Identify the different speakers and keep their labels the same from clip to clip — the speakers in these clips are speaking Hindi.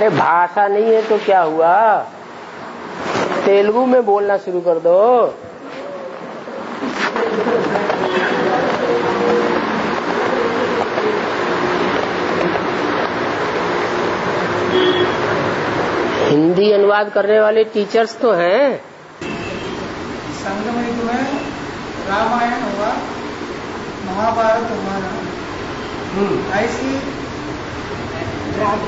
Speaker 1: अरे भाषा नहीं है तो क्या हुआ, तेलुगु में बोलना शुरू कर दो। हिंदी अनुवाद करने वाले टीचर्स तो हैं।
Speaker 2: संगम युग में रामायण हुआ, महाभारत हुआ ना, ऐसी ब्रॉड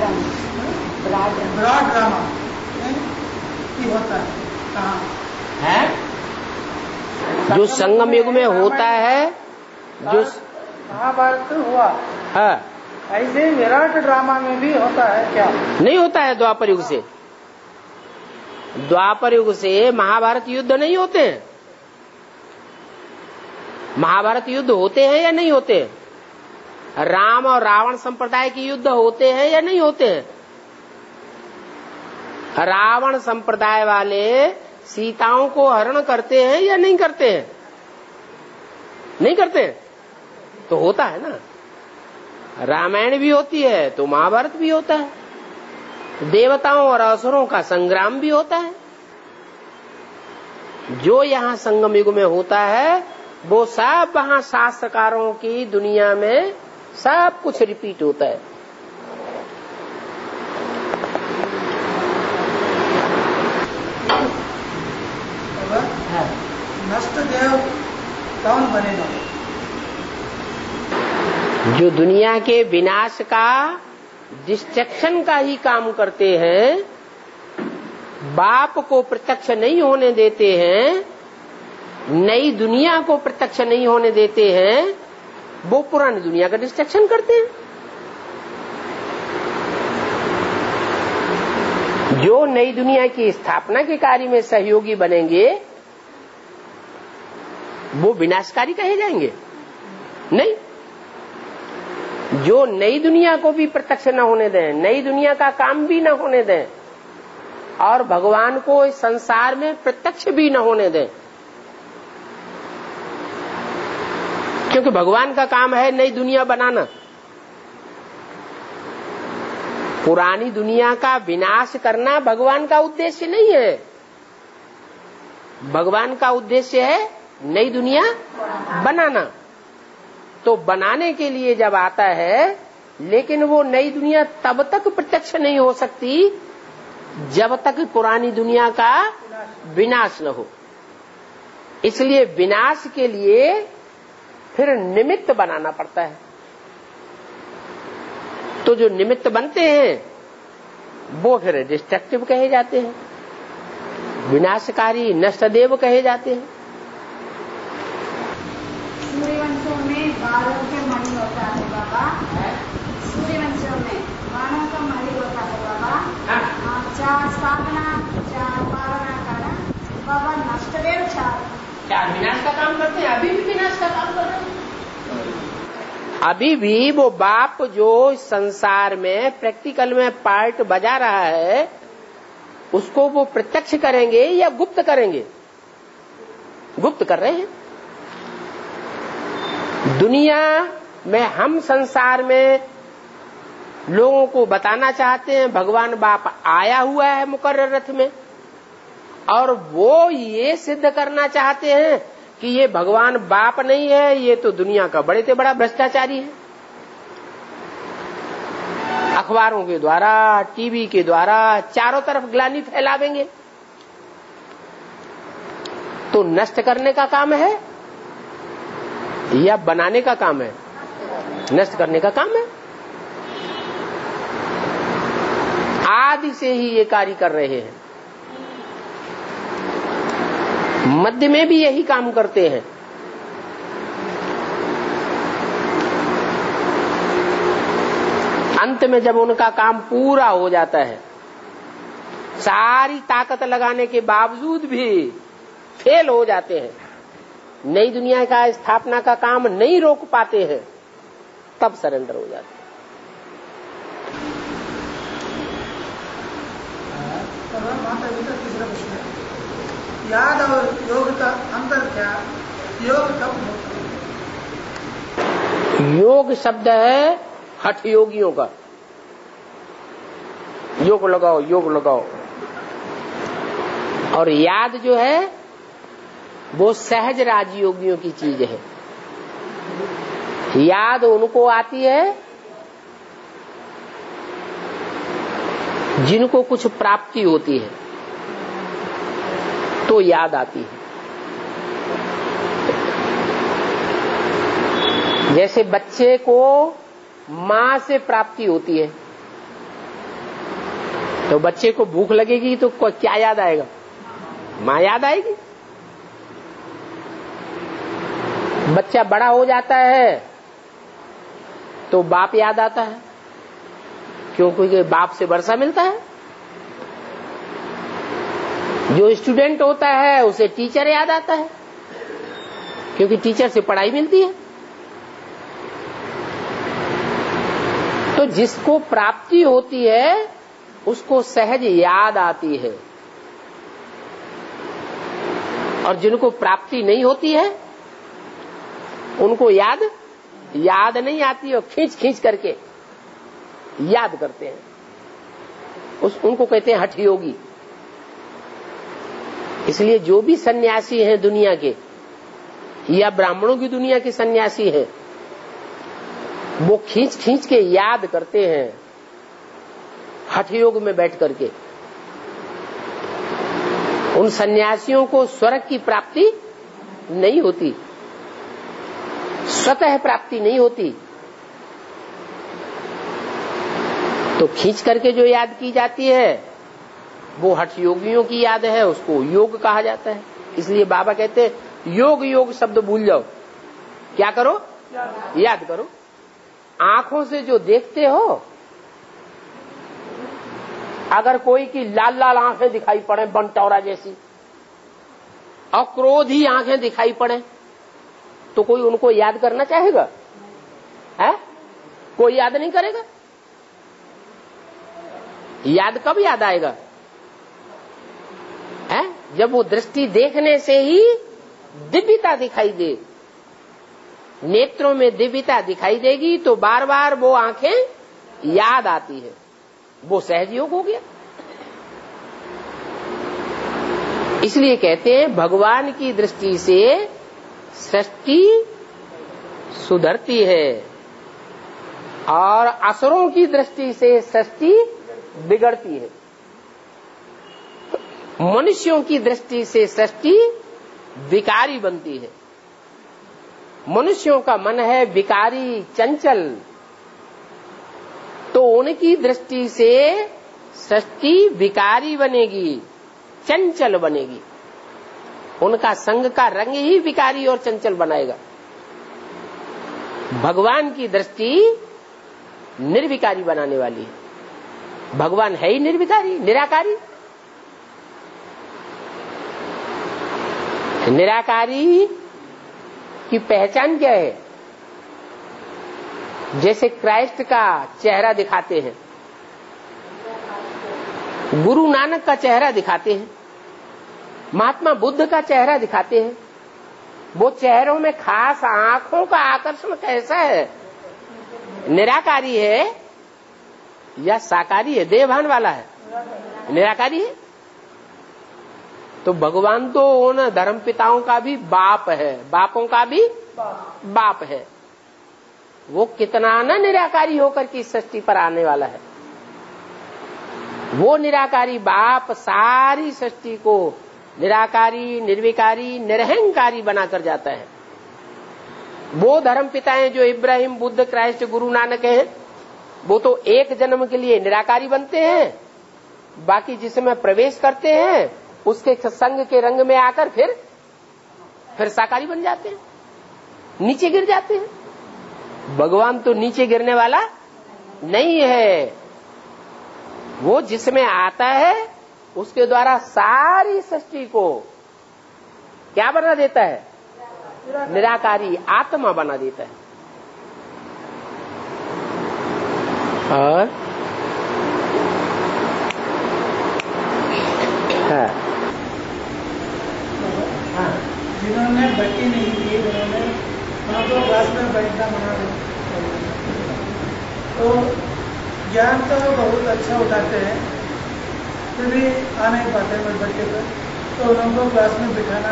Speaker 2: ड्रामा की होता है कहाँ
Speaker 1: है? जो संगम युग में होता है, जो
Speaker 2: महाभारत हुआ
Speaker 1: है,
Speaker 2: ऐसे विराट ड्रामा में भी होता है क्या?
Speaker 1: नहीं होता है। द्वापर युग से, द्वापर युग से महाभारत युद्ध नहीं होते हैं। महाभारत युद्ध होते हैं या नहीं होते हैं? राम और रावण संप्रदाय के युद्ध होते हैं या नहीं होते हैं? रावण संप्रदाय वाले सीताओं को हरण करते हैं या नहीं करते हैं? नहीं करते हैं तो होता है ना। रामायण भी होती है तो महाभारत भी होता है, देवताओं और असुरों का संग्राम भी होता है। जो यहाँ संगम युग में होता है वो सब वहाँ शास्त्रकारों की दुनिया में सब कुछ रिपीट होता है।
Speaker 2: नष्ट देव कौन बनेगा?
Speaker 1: जो दुनिया के विनाश का, डिस्ट्रक्शन का ही काम करते हैं, बाप को प्रत्यक्ष नहीं होने देते हैं, नई दुनिया को प्रत्यक्ष नहीं होने देते हैं, वो पुरानी दुनिया का डिस्ट्रक्शन करते हैं। जो नई दुनिया की स्थापना के कार्य में सहयोगी बनेंगे वो विनाशकारी कहे जाएंगे? नहीं। जो नई दुनिया को भी प्रत्यक्ष न होने दें, नई दुनिया का काम भी न होने दें और भगवान को इस संसार में प्रत्यक्ष भी न होने दें, क्योंकि भगवान का काम है नई दुनिया बनाना। पुरानी दुनिया का विनाश करना भगवान का उद्देश्य नहीं है। भगवान का उद्देश्य है नई दुनिया बनाना। तो बनाने के लिए जब आता है, लेकिन वो नई दुनिया तब तक प्रत्यक्ष नहीं हो सकती जब तक पुरानी दुनिया का विनाश न हो। इसलिए विनाश के लिए फिर निमित्त बनाना पड़ता है। तो जो निमित्त बनते हैं वो फिर डिस्ट्रक्टिव कहे जाते हैं, विनाशकारी नष्टदेव कहे जाते हैं।
Speaker 3: सूर्यवंशों में बालों के मणि होता है बाबा, सूर्यवंशों में बालों का मणि होता है बाबा। चार स्थापना, चार पालना करना बाबा, नष्टदेव चार
Speaker 1: विनाश का काम करते हैं। अभी भी विनाश का काम कर रहे हैं। अभी भी वो बाप जो संसार में प्रैक्टिकल में पार्ट बजा रहा है, उसको वो प्रत्यक्ष करेंगे या गुप्त करेंगे? गुप्त कर रहे हैं। दुनिया में हम संसार में लोगों को बताना चाहते हैं भगवान बाप आया हुआ है मुकर्रर रथ में, और वो ये सिद्ध करना चाहते हैं कि ये भगवान बाप नहीं है, ये तो दुनिया का बड़े से बड़ा भ्रष्टाचारी है। अखबारों के द्वारा, टीवी के द्वारा चारों तरफ ग्लानि फैलावेंगे। तो नष्ट करने का काम है या बनाने का काम है? नष्ट करने का काम है। आदि से ही ये कार्य कर रहे हैं, मध्य में भी यही काम करते हैं। अंत में जब उनका काम पूरा हो जाता है, सारी ताकत लगाने के बावजूद भी फेल हो जाते हैं, नई दुनिया का स्थापना का काम नहीं रोक पाते हैं, तब सरेंडर हो जाते हैं।
Speaker 2: तीसरा प्रश्न है, याद और योग का अंतर क्या? योग कब होता है?
Speaker 1: योग शब्द है हठ योगियों का। योग लगाओ योग लगाओ। और याद जो है वो सहज राजयोगियों की चीज है। याद उनको आती है जिनको कुछ प्राप्ति होती है तो याद आती है। जैसे बच्चे को मां से प्राप्ति होती है तो बच्चे को भूख लगेगी तो क्या याद आएगा? मां याद आएगी। बच्चा बड़ा हो जाता है तो बाप याद आता है, क्योंकि बाप से वर्षा मिलता है। जो स्टूडेंट होता है उसे टीचर याद आता है, क्योंकि टीचर से पढ़ाई मिलती है। तो जिसको प्राप्ति होती है उसको सहज याद आती है, और जिनको प्राप्ति नहीं होती है उनको याद नहीं आती और खींच खींच करके याद करते हैं। उनको कहते हैं हठ योगी। इसलिए जो भी सन्यासी हैं दुनिया के या ब्राह्मणों की दुनिया के सन्यासी हैं, वो खींच खींच के याद करते हैं हठ योग में बैठ करके। उन सन्यासियों को स्वर्ग की प्राप्ति नहीं होती, स्वतः प्राप्ति नहीं होती, तो खींच करके जो याद की जाती है वो हठ योगियों की याद है, उसको योग कहा जाता है। इसलिए बाबा कहते हैं योग योग शब्द भूल जाओ, क्या करो? याद करो। आंखों से जो देखते हो, अगर कोई की लाल लाल आंखें दिखाई पड़े बनटौरा जैसी और क्रोधी आंखें दिखाई पड़े तो कोई उनको याद करना चाहेगा? है? कोई याद नहीं करेगा। याद कब याद आएगा? है? जब वो दृष्टि देखने से ही दिव्यता दिखाई दे, नेत्रों में दिव्यता दिखाई देगी तो बार बार वो आंखें याद आती है, वो सहज योग हो गया। इसलिए कहते हैं भगवान की दृष्टि से सृष्टि सुधरती है और असुरों की दृष्टि से सृष्टि बिगड़ती है। मनुष्यों की दृष्टि से सृष्टि विकारी बनती है। मनुष्यों का मन है विकारी चंचल, तो उनकी दृष्टि से सृष्टि विकारी बनेगी, चंचल बनेगी। उनका संग का रंग ही विकारी और चंचल बनाएगा। भगवान की दृष्टि निर्विकारी बनाने वाली है। भगवान है ही निर्विकारी, निराकारी। निराकारी की पहचान क्या है? जैसे क्राइस्ट का चेहरा दिखाते हैं, गुरु नानक का चेहरा दिखाते हैं, महात्मा बुद्ध का चेहरा दिखाते हैं, वो चेहरों में खास आंखों का आकर्षण कैसा है? निराकारी है या साकारी है? देहभान वाला है, निराकारी है। तो भगवान तो उन धर्म पिताओं का भी बाप है, बापों का भी बाप है। वो कितना न निराकारी होकर की सृष्टि पर आने वाला है। वो निराकारी बाप सारी सृष्टि को निराकारी, निर्विकारी, निरहंकारी बनाकर जाता है। वो धर्म पिता हैं जो इब्राहिम, बुद्ध, क्राइस्ट, गुरु नानक हैं, वो तो एक जन्म के लिए निराकारी बनते हैं, बाकी जिसमें प्रवेश करते हैं उसके संग के रंग में आकर फिर साकारी बन जाते हैं, नीचे गिर जाते हैं। भगवान तो नीचे गिरने वाला नहीं है। वो जिसमें आता है उसके द्वारा सारी सृष्टि को क्या बना देता है? निराकारी आत्मा बना देता है। और
Speaker 2: जिन्होंने भक्ति नहीं की, उन्होंने वहां क्लास में बैठना मना दिया। तो ज्ञान तो बहुत अच्छा उठाते हैं, फिर भी आ नहीं पाते बच्चे पे, तो उनको क्लास में बिठाना,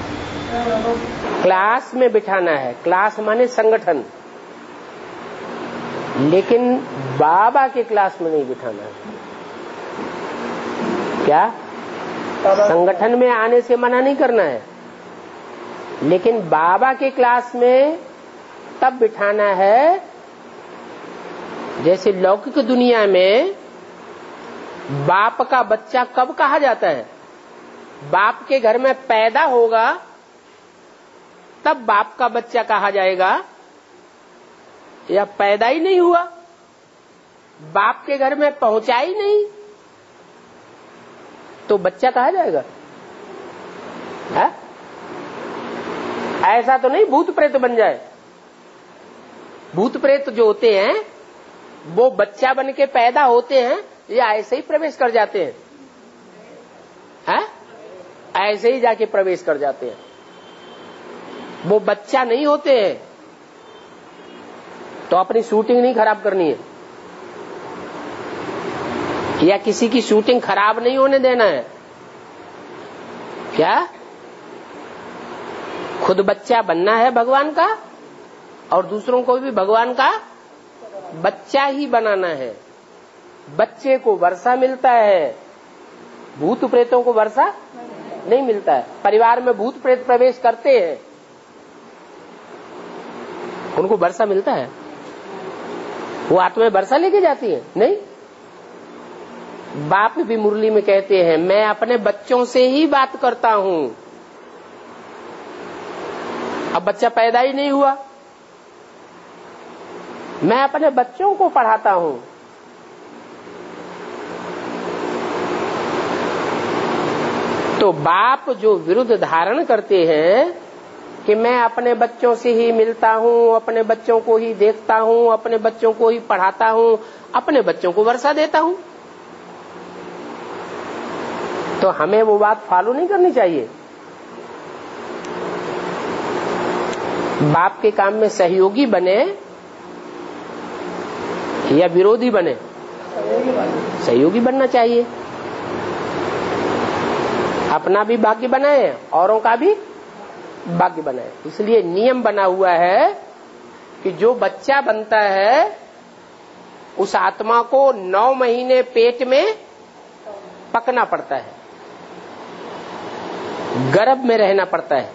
Speaker 1: क्लास में बिठाना है। क्लास माने संगठन, लेकिन बाबा के क्लास में नहीं बिठाना है। क्या? संगठन में आने से मना नहीं करना है, लेकिन बाबा के क्लास में तब बिठाना है जैसे लौकिक दुनिया में बाप का बच्चा कब कहा जाता है? बाप के घर में पैदा होगा तब बाप का बच्चा कहा जाएगा, या पैदा ही नहीं हुआ, बाप के घर में पहुंचा ही नहीं तो बच्चा कहा जाएगा? है? ऐसा तो नहीं भूत प्रेत बन जाए। भूत प्रेत जो होते हैं वो बच्चा बन के पैदा होते हैं या ऐसे ही प्रवेश कर जाते हैं? है? ऐसे ही जाके प्रवेश कर जाते हैं, वो बच्चा नहीं होते हैं। तो अपनी शूटिंग नहीं खराब करनी है, या किसी की शूटिंग खराब नहीं होने देना है। क्या? खुद बच्चा बनना है भगवान का, और दूसरों को भी भगवान का बच्चा ही बनाना है। बच्चे को वर्षा मिलता है, भूत प्रेतों को वर्षा नहीं मिलता है। परिवार में भूत प्रेत प्रवेश करते हैं, उनको वर्षा मिलता है? वो आत्मा वर्षा लेके जाती है? नहीं। बाप भी मुरली में कहते हैं, मैं अपने बच्चों से ही बात करता हूं। अब बच्चा पैदा ही नहीं हुआ, मैं अपने बच्चों को पढ़ाता हूं। तो बाप जो विरुद्ध धारण करते हैं कि मैं अपने बच्चों से ही मिलता हूं, अपने बच्चों को ही देखता हूं, अपने बच्चों को ही पढ़ाता हूं, अपने बच्चों को वर्षा देता हूं, तो हमें वो बात फॉलो नहीं करनी चाहिए। बाप के काम में सहयोगी बने या विरोधी बने? सहयोगी बनना चाहिए। अपना भी भाग्य बनाए, औरों का भी भाग्य बनाए। इसलिए नियम बना हुआ है कि जो बच्चा बनता है उस आत्मा को 9 महीने पेट में पकना पड़ता है, गर्भ में रहना पड़ता है।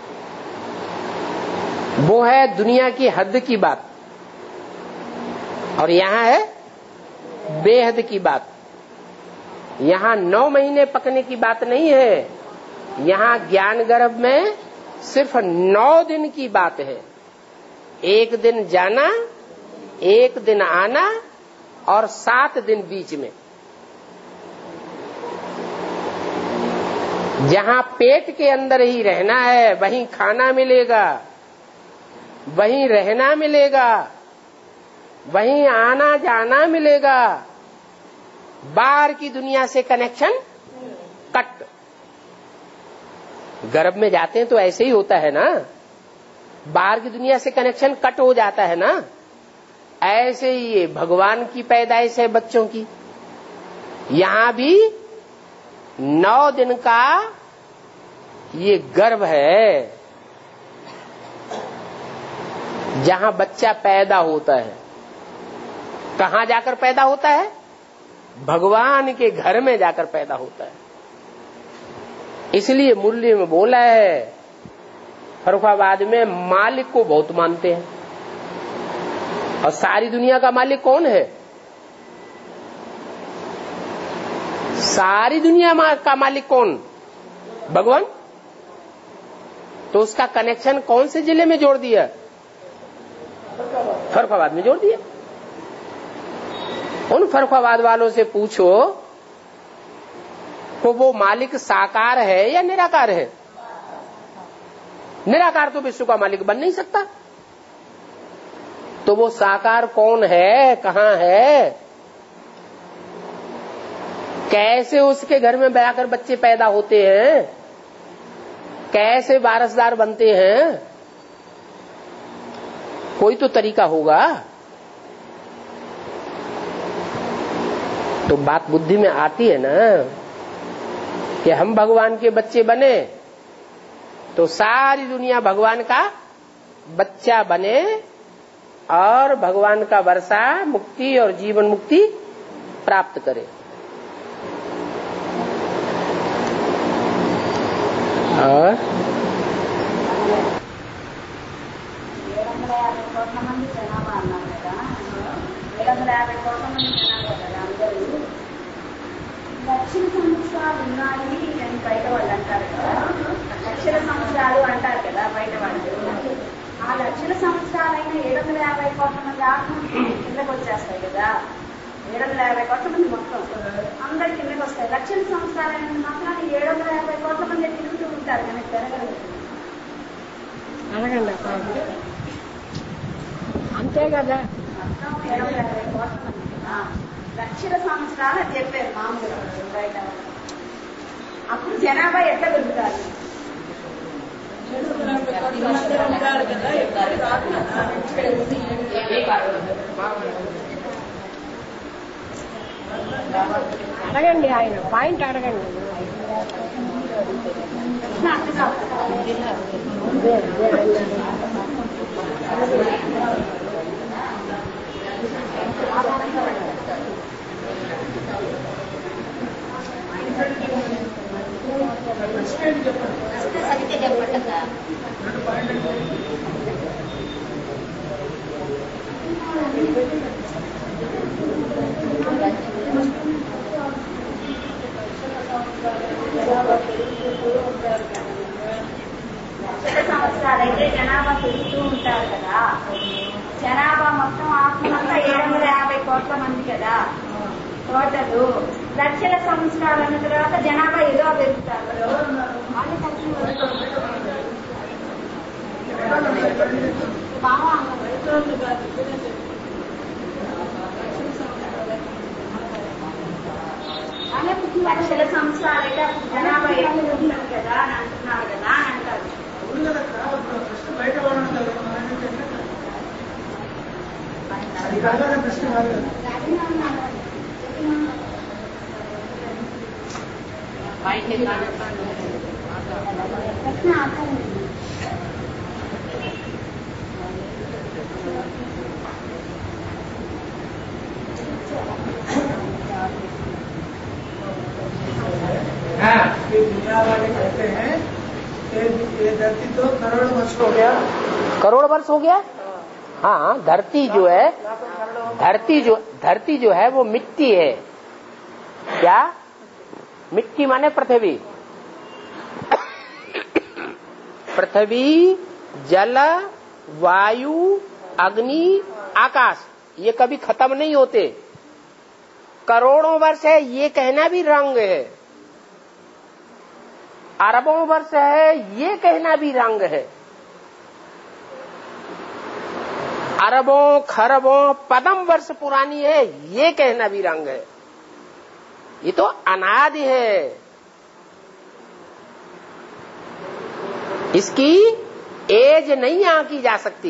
Speaker 1: वो है दुनिया की हद की बात, और यहाँ है बेहद की बात। यहाँ 9 महीने पकने की बात नहीं है, यहाँ ज्ञान गर्भ में सिर्फ 9 दिन की बात है। 1 दिन जाना, 1 दिन आना, और 7 दिन बीच में। जहाँ पेट के अंदर ही रहना है, वहीं खाना मिलेगा, वहीं रहना मिलेगा, वहीं आना जाना मिलेगा। बाहर की दुनिया से कनेक्शन कट। गर्भ में जाते हैं तो ऐसे ही होता है ना, बाहर की दुनिया से कनेक्शन कट हो जाता है ना। ऐसे ही ये भगवान की पैदाइश है बच्चों की। यहाँ भी 9 दिन का ये गर्भ है जहाँ बच्चा पैदा होता है। कहाँ जाकर पैदा होता है? भगवान के घर में जाकर पैदा होता है। इसलिए मुरली में बोला है, फर्रुखाबाद में मालिक को बहुत मानते हैं। और सारी दुनिया का मालिक कौन है? सारी दुनिया का मालिक कौन? भगवान। तो उसका कनेक्शन कौन से जिले में जोड़ दिया? फर्रुखाबाद में जोड़ दिया। उन फर्रुखाबाद वालों से पूछो को वो मालिक साकार है या निराकार है? निराकार तो विश्व का मालिक बन नहीं सकता। तो वो साकार कौन है, कहाँ है? कैसे उसके घर में जाकर बच्चे पैदा होते हैं? कैसे वारसदार बनते हैं? कोई तो तरीका होगा। तो बात बुद्धि में आती है ना कि हम भगवान के बच्चे बने तो सारी दुनिया भगवान का बच्चा बने और भगवान का वर्षा मुक्ति और जीवन मुक्ति प्राप्त करे। और
Speaker 3: 750 కోట్ల మంది జనాభా అన్నారు కదా, 750 కోట్ల మంది జనాభా కదా అందరూ. లక్షల సంవత్సరాలు ఉన్నాయి అని బయట వాళ్ళు అంటారు కదా, లక్షల సంవత్సరాలు అంటారు కదా బయట వాళ్ళు. ఆ లక్షల సంవత్సరాలైనా 750 కోట్ల మంది ఆత్మలు కిందకు వచ్చేస్తాయి కదా, 750 కోట్ల మంది మొత్తం అందరు కిందకు వస్తాయి. లక్షల సంవత్సరాలైన మాత్రం 750 కోట్ల మంది తిరుగుతూ ఉంటారు కానీ పెరగలేదు.
Speaker 4: అంతే కదా.
Speaker 3: మొత్తం 750 కోట్ల మంది కదా, లక్షల సంవత్సరాలు అని చెప్పారు మామూలుగా బయట. అప్పుడు జనాభా ఎట్లా పెరుగుతారు?
Speaker 4: అడగండి, ఆయన పాయింట్ అడగండి.
Speaker 3: సంవత్సరాలైతే జనాభా పెరుగుతూ ఉంటారు కదా, జనాభా మొత్తం ఆత్మలంతా 750 కోట్ల మంది కదా టోటల్. లక్షల సంవత్సరాలు అన్న తర్వాత జనాభా ఏదో పెరుగుతారు. లక్షల సంవత్సరాలైతే జనాభా ఎక్కువ ఉంటుంది కదా అని అంటున్నారు కదా అని అంటారు.
Speaker 2: బయట అది కాదా ప్రశ్న కాదు కదా. ये दुनिया वाले कहते हैं कि ये धरती तो करोड़ वर्ष हो गया.
Speaker 1: करोड़ वर्ष हो गया. हाँ, धरती जो है, धरती जो है वो मिट्टी है. क्या? मिट्टी माने पृथ्वी. पृथ्वी, जल, वायु, अग्नि, आकाश ये कभी खत्म नहीं होते. करोड़ों वर्ष है ये कहना भी रंग है, अरबों वर्ष है ये कहना भी रंग है. अरबों खरबों पदम वर्ष पुरानी है ये कहना भी रंग है. ये तो अनादि है. इसकी एज नहीं आंकी जा सकती.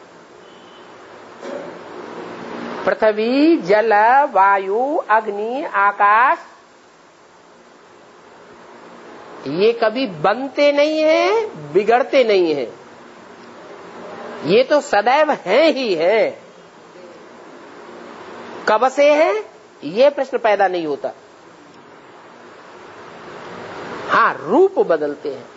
Speaker 1: पृथ्वी, जल, वायु, अग्नि, आकाश ये कभी बनते नहीं है, बिगड़ते नहीं है. ये तो सदैव हैं ही है. कब से है ये प्रश्न पैदा नहीं होता. हाँ, रूप बदलते हैं.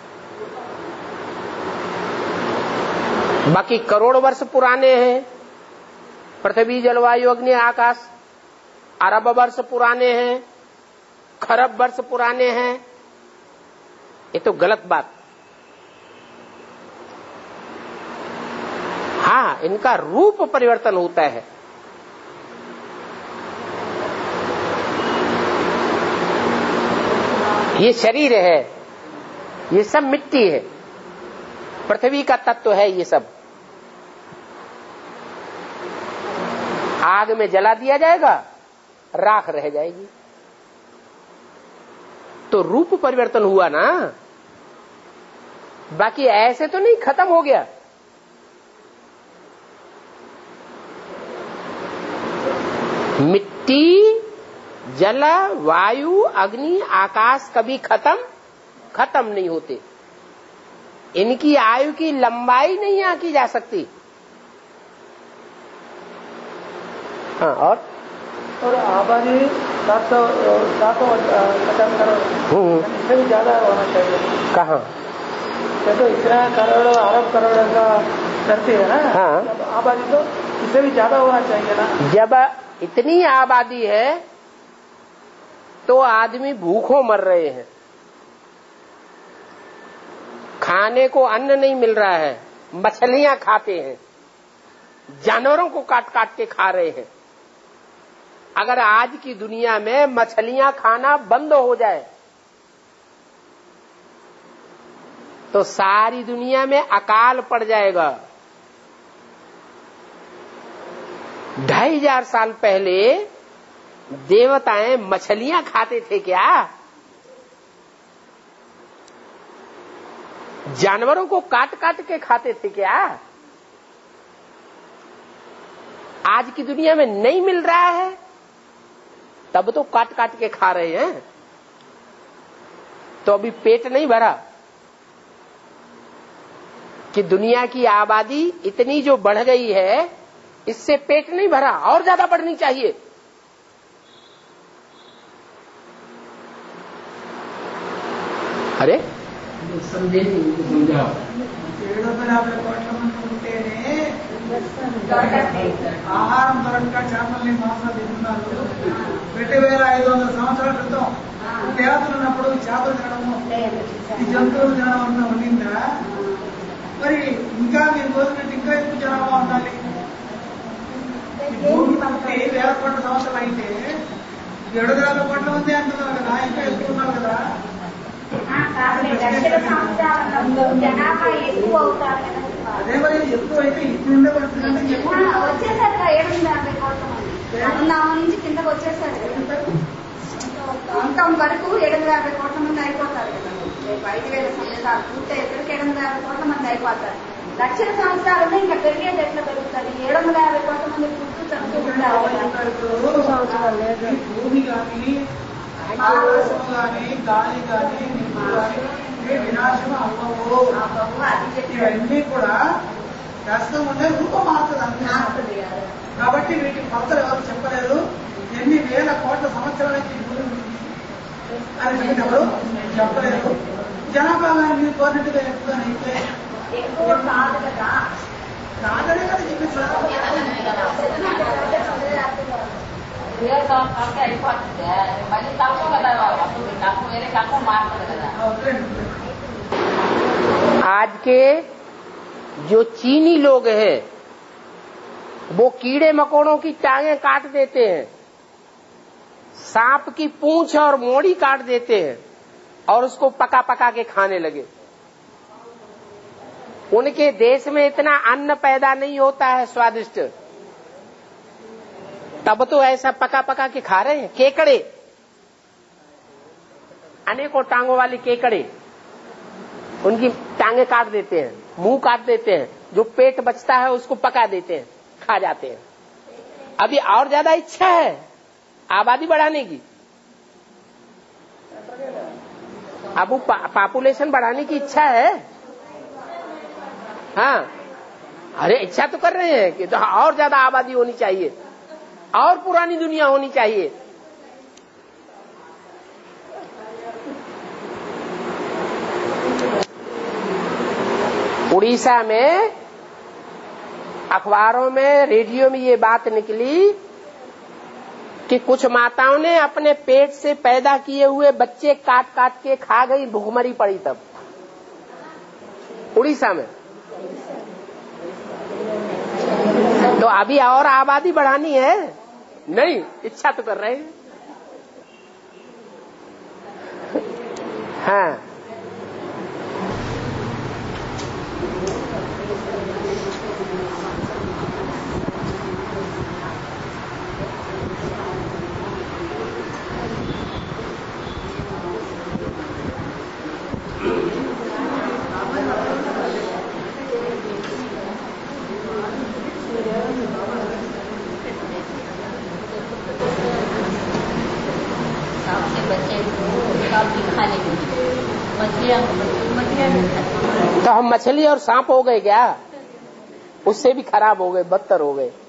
Speaker 1: बाकी करोड़ वर्ष पुराने हैं. पृथ्वी, जलवायु, अग्नि, आकाश अरब वर्ष पुराने हैं, खरब वर्ष पुराने हैं. ये तो गलत बात. हाँ, इनका रूप परिवर्तन होता है. ये शरीर है, ये सब मिट्टी है, पृथ्वी का तत्व है. ये सब आग में जला दिया जाएगा, राख रह जाएगी. तो रूप परिवर्तन हुआ ना, बाकी ऐसे तो नहीं खत्म हो गया. मिट्टी जल, वायु, अग्नि, आकाश कभी खत्म नहीं होते। इनकी आयु की लंबाई नहीं आंकी जा सकती। हाँ, और
Speaker 2: आबादी 750 करोड़, इससे भी ज्यादा होना चाहिए।
Speaker 1: कहाँ?
Speaker 2: तो इतना करोड़ अरब करोड़ का धरती है ना।
Speaker 1: हाँ,
Speaker 2: आबादी तो इससे भी ज्यादा होना चाहिए ना।
Speaker 1: जब इतनी आबादी है तो आदमी भूखों मर रहे हैं, खाने को अन्न नहीं मिल रहा है, मछलियां खाते हैं, जानवरों को काट काट के खा रहे हैं। अगर आज की दुनिया में मछलियां खाना बंद हो जाए तो सारी दुनिया में अकाल पड़ जाएगा। 2500 साल पहले देवताएं मछलियां खाते थे क्या? जानवरों को काट काट के खाते थे क्या? आज की दुनिया में नहीं मिल रहा है तब तो काट काट के खा रहे हैं, तो अभी पेट नहीं भरा कि दुनिया की आबादी इतनी जो बढ़ गई है इससे पेट नहीं भरा, और ज्यादा बढ़नी चाहिए। अरे
Speaker 5: समझे समझाओ।
Speaker 2: ఆహారం దొరక్క చేపల్ని మాంసాలు తింటున్నారు. 2500 సంవత్సరాల క్రితం దేవతలు ఉన్నప్పుడు చేపలు తినడము, ఈ జంతువులు తినడం అన్న ఉండిందా? మరి ఇంకా మీరు కోరినట్టు ఇంకా ఎక్కువ జనాభా ఉండాలి. భూమి మనకి 1000 కోట్ల సంవత్సరాలు అయితే 7,000 కోట్ల మంది అంటున్నారు కదా, ఇంకా ఎక్కువ ఉన్నారు కదా.
Speaker 3: జనాభా ఎక్కువ అవుతారు కదా.
Speaker 2: అదే మరి ఎక్కువ అయితే ఇప్పుడుండే పరిస్థితి అంటే ఎక్కువ
Speaker 3: వచ్చేసారు కదా 750 కోట్ల మంది. అరుణామం నుంచి కిందకు వచ్చేసారు. అంతం వరకు 750 కోట్ల మంది అయిపోతారు కదా. 5000 సంవత్సరాలు పూర్తయ్యేసరికి 750 కోట్ల మంది అయిపోతారు. లక్షల సంవత్సరాలు ఇంకా పెరిగేది ఎట్లా పెరుగుతుంది? 750 కోట్ల మంది పుట్టు చదువుతూ ఉంటారు.
Speaker 2: భూమి కానీ ఆకాశం కానీ గాలి కానీ నిప్పు కానీ వినాశం అవ్వవు. ఇవన్నీ కూడా శాస్త్రం ఉండే రూపం మారుతుంది. కాబట్టి వీటి కొలతలు ఎవరు చెప్పలేరు. ఎన్ని వేల కోట్ల సంవత్సరాల నుంచి అని చెప్పినప్పుడు చెప్పలేరు. జనాభా మీరు కోరినట్టుగా ఎక్కువైతే
Speaker 3: ఎక్కువ కాదు కదా,
Speaker 2: కాదనే కదా చెప్పేసారు.
Speaker 1: आज के जो चीनी लोग हैं वो कीड़े मकोड़ों की टांगें काट देते हैं, सांप की पूंछ और मोड़ी काट देते हैं और उसको पका पका के खाने लगे। उनके देश में इतना अन्न पैदा नहीं होता है स्वादिष्ट, तब तो ऐसा पका पका के खा रहे हैं। केकड़े, अनेकों टांगों वाली केकड़े, उनकी टांगे काट देते हैं, मुंह काट देते हैं, जो पेट बचता है उसको पका देते हैं, खा जाते हैं। अभी और ज्यादा इच्छा है आबादी बढ़ाने की। अब पॉपुलेशन बढ़ाने की इच्छा है। हाँ, अरे इच्छा तो कर रहे हैं कि तो और ज्यादा आबादी होनी चाहिए और पुरानी दुनिया होनी चाहिए। उड़ीसा में अखबारों में, रेडियो में ये बात निकली कि कुछ माताओं ने अपने पेट से पैदा किए हुए बच्चे काट काट के खा गई, भूखमरी पड़ी तब उड़ीसा में। तो अभी और आबादी बढ़ानी है? नहीं, इच्छा तो कर रहे हैं। हाँ, हम मछली और सांप हो गए क्या? उससे भी खराब हो गए, बदतर हो गए।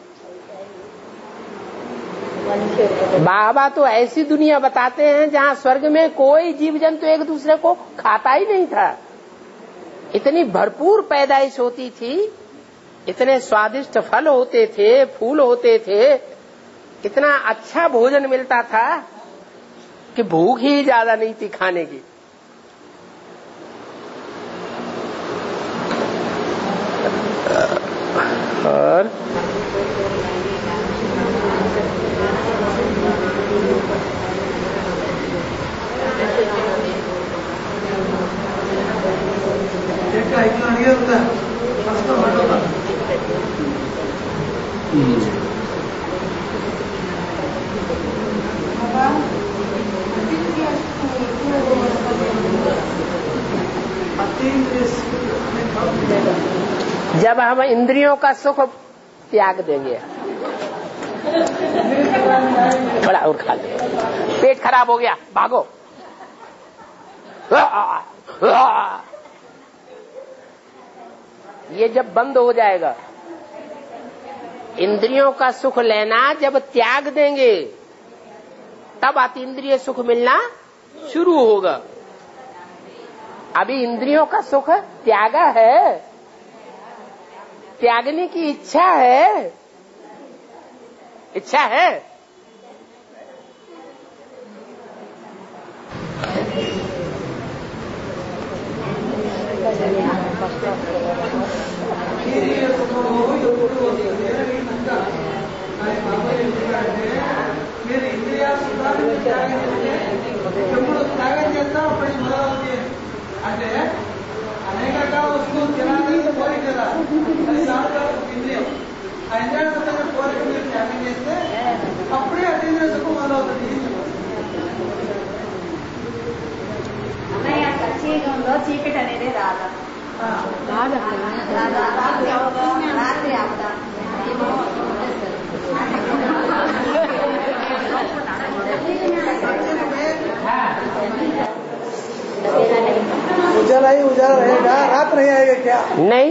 Speaker 1: बाबा तो ऐसी दुनिया बताते हैं जहाँ स्वर्ग में कोई जीव जंतु एक दूसरे को खाता ही नहीं था। इतनी भरपूर पैदाइश होती थी, इतने स्वादिष्ट फल होते थे, फूल होते थे, इतना अच्छा भोजन मिलता था कि भूख ही ज्यादा नहीं थी खाने की। और जब हम इंद्रियों का सुख त्याग देंगे, थोड़ा और खा ले, पेट खराब हो गया, भागो, ये जब बंद हो जाएगा, इंद्रियों का सुख लेना जब त्याग देंगे तब अतीन्द्रिय सुख मिलना शुरू होगा। अभी इंद्रियों का सुख त्यागा है, त्यागने की इच्छा है, इच्छा है।
Speaker 2: మీరు ఇంద్రియాల సుఖాన్ని త్యాగం చేస్తే ఎప్పుడు త్యాగం చేస్తా అప్పుడు మొదలవుతుంది. అంటే అనేక రకాల వస్తువులు తినాలి కోరిక కదా, అది సాధారణ ఇంద్రియం. ఆ ఇంద్రియాల కోరిక మీరు త్యాగం చేస్తే అప్పుడే అతీంద్రియ సుఖం మొదలవుతుంది.
Speaker 3: అన్నయ్య సత్యయుగంలో చీకటి అనేది రాదా? రాత్రి ఆపుదా?
Speaker 2: उजाला ही उजाला रहेगा, रात नहीं आएगा क्या?
Speaker 1: नहीं,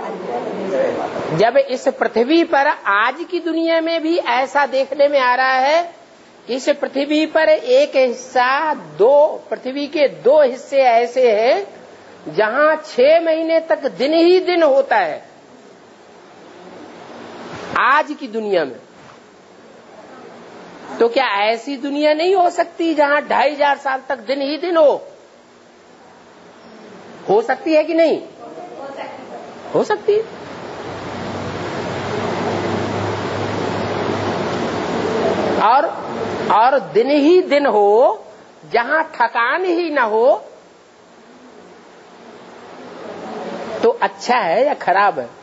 Speaker 1: जब इस पृथ्वी पर आज की दुनिया में भी ऐसा देखने में आ रहा है कि इस पृथ्वी पर एक हिस्सा, पृथ्वी के 2 हिस्से ऐसे हैं जहां 6 महीने तक दिन ही दिन होता है। आज की दुनिया में तो क्या ऐसी दुनिया नहीं हो सकती जहां 2500 साल तक दिन ही दिन हो सकती है कि नहीं? हो सकती है। और दिन ही दिन हो, जहां थकान ही न हो, तो अच्छा है या खराब है?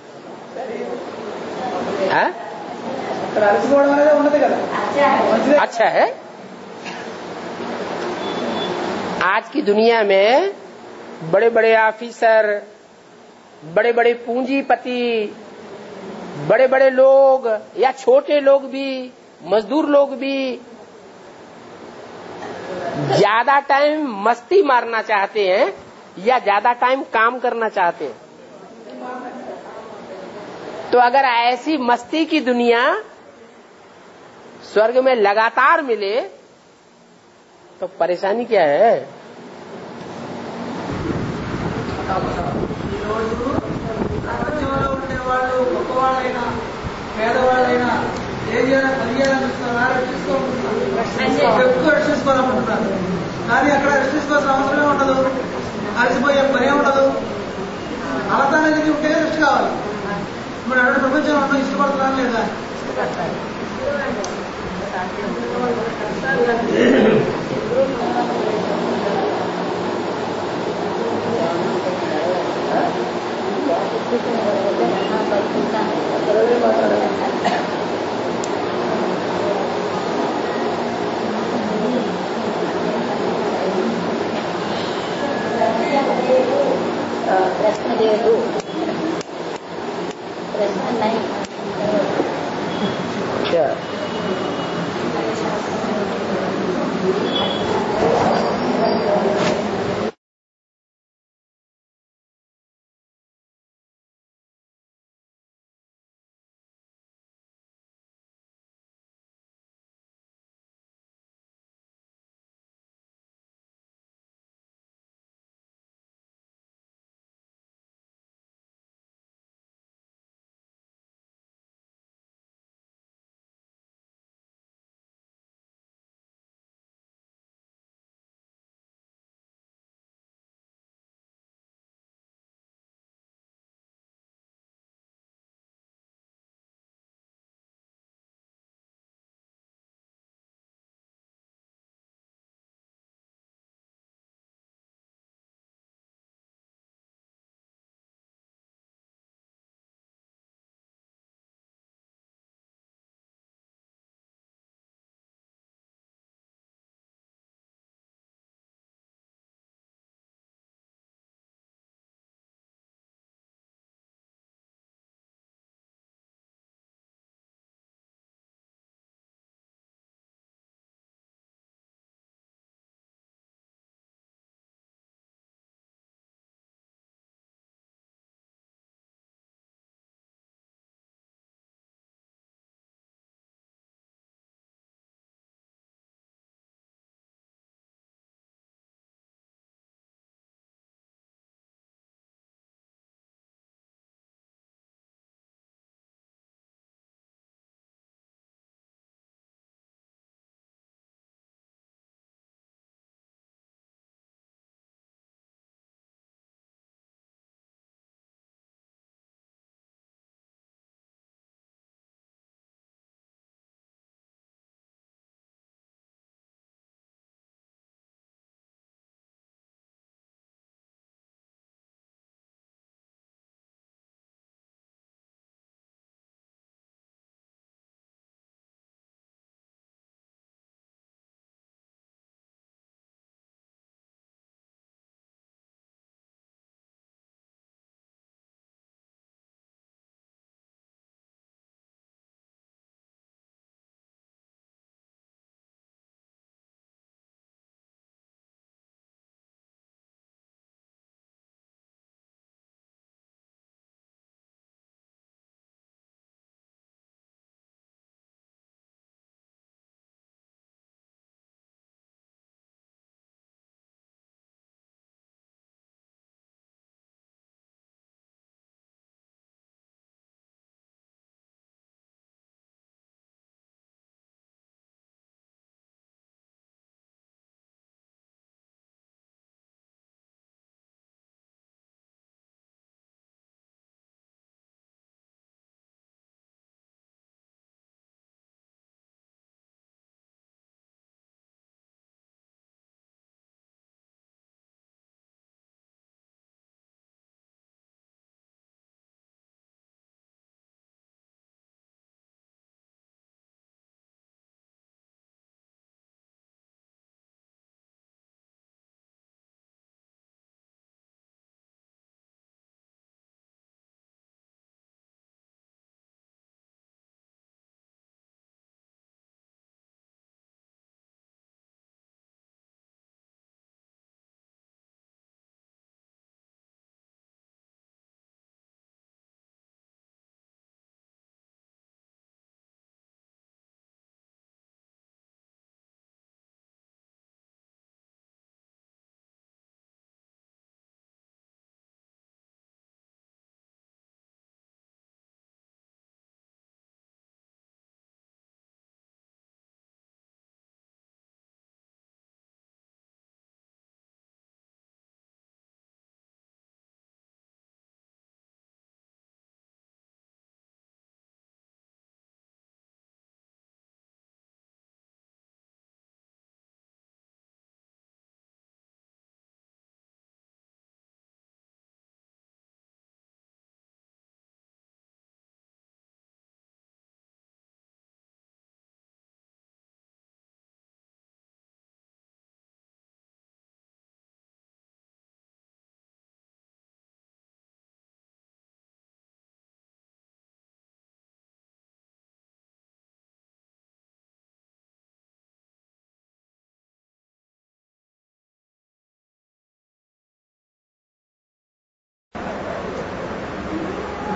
Speaker 1: अच्छा है। आज की दुनिया में बड़े बड़े ऑफिसर, बड़े बड़े पूंजीपति, बड़े बड़े लोग या छोटे लोग भी, मजदूर लोग भी ज्यादा टाइम मस्ती मारना चाहते हैं या ज्यादा टाइम काम करना चाहते हैं? तो अगर ऐसी मस्ती की दुनिया स्वर्ग में लगातार मिले तो परेशानी क्या है?
Speaker 2: ప్రపంచంలో ఉండేవాళ్ళు గొప్పవాళ్ళైనా పేదవాళ్ళైనా ఏదైనా పనిచేయాలని చూస్తున్నారు, ఎక్కువ రక్షించుకోవాలనుకుంటున్నారు. కానీ అక్కడ రక్షించుకోవాల్సిన అవసరమే ఉండదు, అలసిపోయే పనే ఉండదు. అలతానికి ఉంటే రెస్ట్ కావాలి. ఇప్పుడు అక్కడ ప్రపంచంలో ఉన్న ఇష్టపడుతున్నాను లేదా?
Speaker 6: प्रश्न दे दो, प्रश्न नहीं क्या?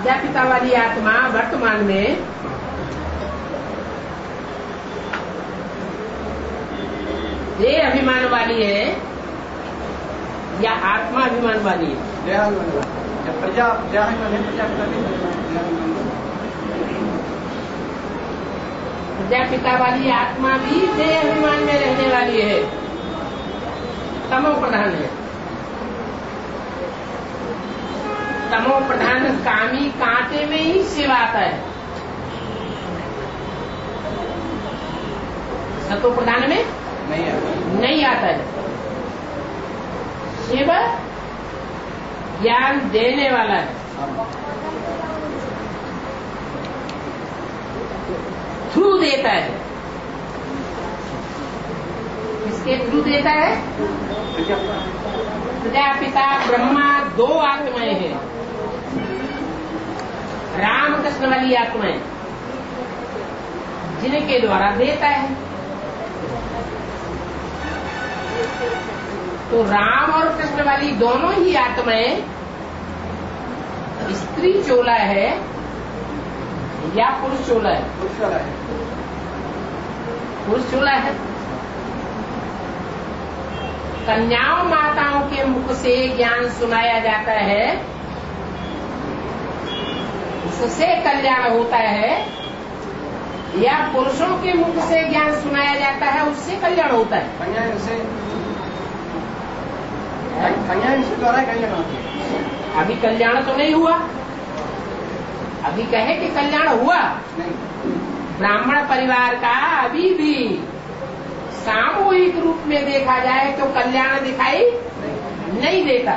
Speaker 1: प्रजापिता वाली आत्मा वर्तमान में देह अभिमान वाली है या आत्मा अभिमान वाली है? प्रजापिता वाली आत्मा भी देह अभिमान में रहने वाली है, तमो प्रधान है। तमो प्रधान कामी कांटे में ही शिव आता है, सतो प्रधान में नहीं आता है। शिव ज्ञान देने वाला है, थ्रू देता है। किसके थ्रू देता है? प्रजापिता ब्रह्मा दो आत्माएं हैं, राम कृष्ण वाली आत्माएं, जिनके द्वारा देता है। तो राम और कृष्ण वाली दोनों ही आत्माएं स्त्री चोला है या पुरुष चोला है? पुरुष चोला है। कन्याओं माताओं के मुख से ज्ञान सुनाया जाता है, उससे कल्याण होता है, या पुरुषों के मुख से ज्ञान सुनाया जाता है उससे कल्याण होता है? अभी कल्याण तो नहीं हुआ, अभी कहे कि कल्याण हुआ। ब्राह्मण परिवार का अभी भी सामूहिक रूप में देखा जाए तो कल्याण दिखाई नहीं देता,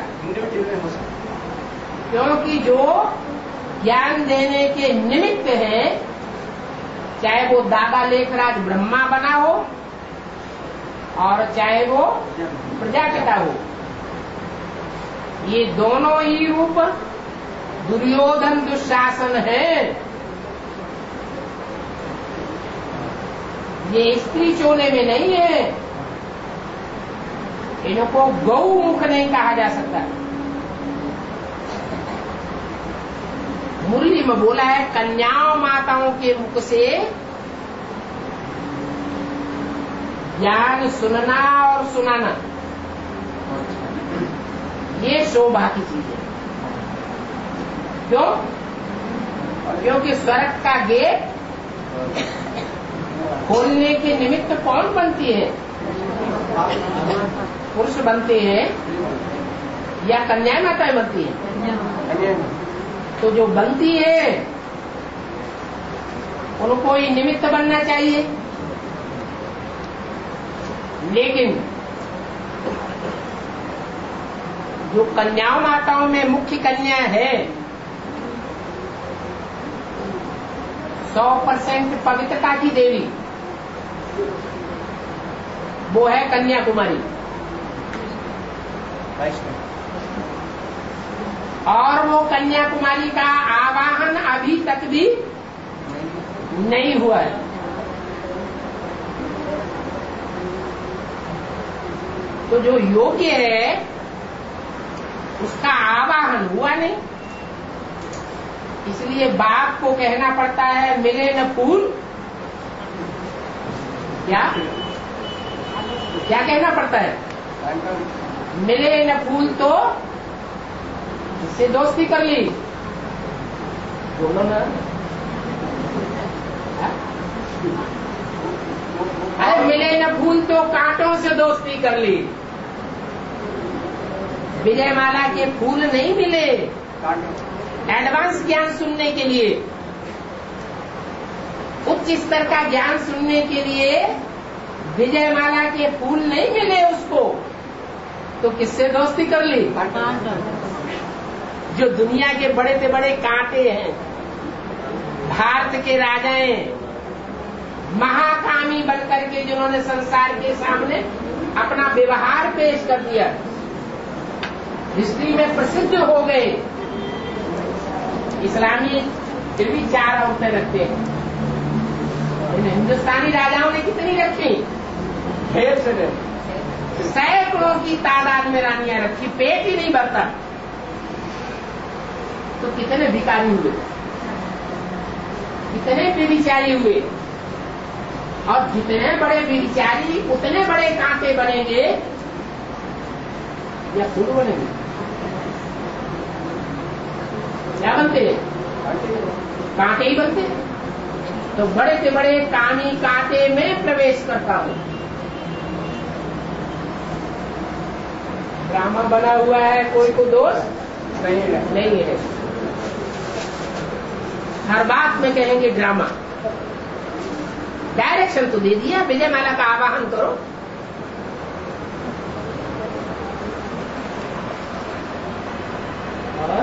Speaker 1: क्योंकि जो ज्ञान देने के निमित्त है, चाहे वो दादा लेखराज ब्रह्मा बना हो और चाहे वो प्रजापिता हो, ये दोनों ही रूप दुर्योधन दुशासन है। ये स्त्री चोले में नहीं है, इनको गौमुख नहीं कहा जा सकता। मुरली में बोला है कन्याओं माताओं के मुख से ज्ञान सुनना और सुनाना, ये शोभा की चीज है। क्यों? क्योंकि स्वर्ग का गेट खोलने के निमित्त कौन बनती है? पुरुष बनते हैं या कन्याएं माताएं बनती हैं? तो जो बनती है उनको ही निमित्त बनना चाहिए। लेकिन जो कन्याओं माताओं में मुख्य कन्या है 100% पवित्रता की देवी, वो है कन्याकुमारी। और वो कन्याकुमारी का आवाहन अभी तक भी नहीं हुआ है। तो जो योग्य है उसका आवाहन हुआ नहीं, इसलिए बाप को कहना पड़ता है मिले न फूल, क्या कहना पड़ता है? मिले न फूल तो इससे दोस्ती कर ली, बोलो ना। अरे मिले न फूल तो कांटों से दोस्ती कर ली। विजयमाला के फूल नहीं मिले एडवांस ज्ञान सुनने के लिए, उच्च स्तर का ज्ञान सुनने के लिए विजयमाला के फूल नहीं मिले उसको, तो किससे दोस्ती कर ली? जो दुनिया के बड़े से बड़े कांटे हैं, भारत के राजाएं, महाकामी बनकर के जिन्होंने संसार के सामने अपना व्यवहार पेश कर दिया, हिस्ट्री में प्रसिद्ध हो गए। इस्लामी फिर भी 4 औरतें रखते हैं, हिंदुस्तानी राजाओं ने कितनी रखी? ढेर से ढेर, सैकड़ों की तादाद में रानियां रखी, पेट ही नहीं भरता। तो कितने भिखारी हुए, कितने व्यभिचारी हुए, और जितने बड़े व्यभिचारी उतने बड़े कांटे बनेंगे या फूल बनेंगे? क्या बनते हैं? कांटे ही बनते हैं। तो बड़े से बड़े कानी कांटे में प्रवेश करता हूं। ब्राह्मण बना हुआ है, कोई को दोष नहीं है। हर बात में कहेंगे ड्रामा। डायरेक्शन तो दे दिया, विजयमाला का आवाहन करो। और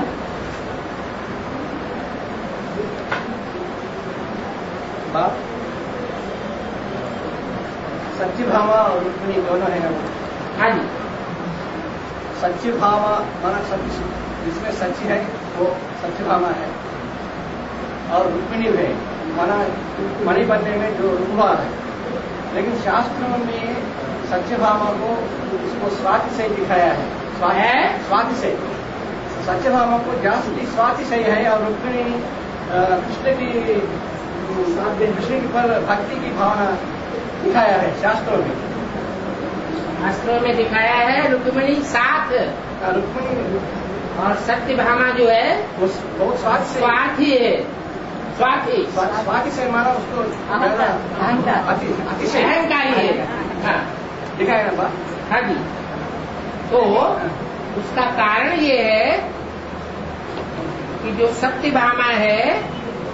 Speaker 5: सच्ची भामा और रुक्मिणी दोनों है।
Speaker 1: हाँ जी,
Speaker 5: सच्ची भामा माना सच्ची, जिसमें सच्ची है वो सच्ची भामा है, और रुक्मिणी है माना मणि बनने में जो रुकवा है। लेकिन शास्त्रों में सच्ची भामा को उसको स्वाति से दिखाया है। स्वाति से सच्ची भामा को जास्ती स्वाति से है, और रुक्मिणी कृष्ण की पर भक्ति की भावना दिखाया है शास्त्रों में।
Speaker 1: शास्त्रों में दिखाया है रुक्मिणी साथ,
Speaker 5: रुक्मिणी
Speaker 1: और सत्यभामा जो है वो
Speaker 5: बहुत
Speaker 1: स्वार्थी है। स्वार्थी
Speaker 5: से माना उसको अतिशय
Speaker 1: अहंकारी है। हाँ,
Speaker 5: दिखाया ना बात।
Speaker 1: हाँ जी। तो उसका कारण ये है कि जो सत्यभामा है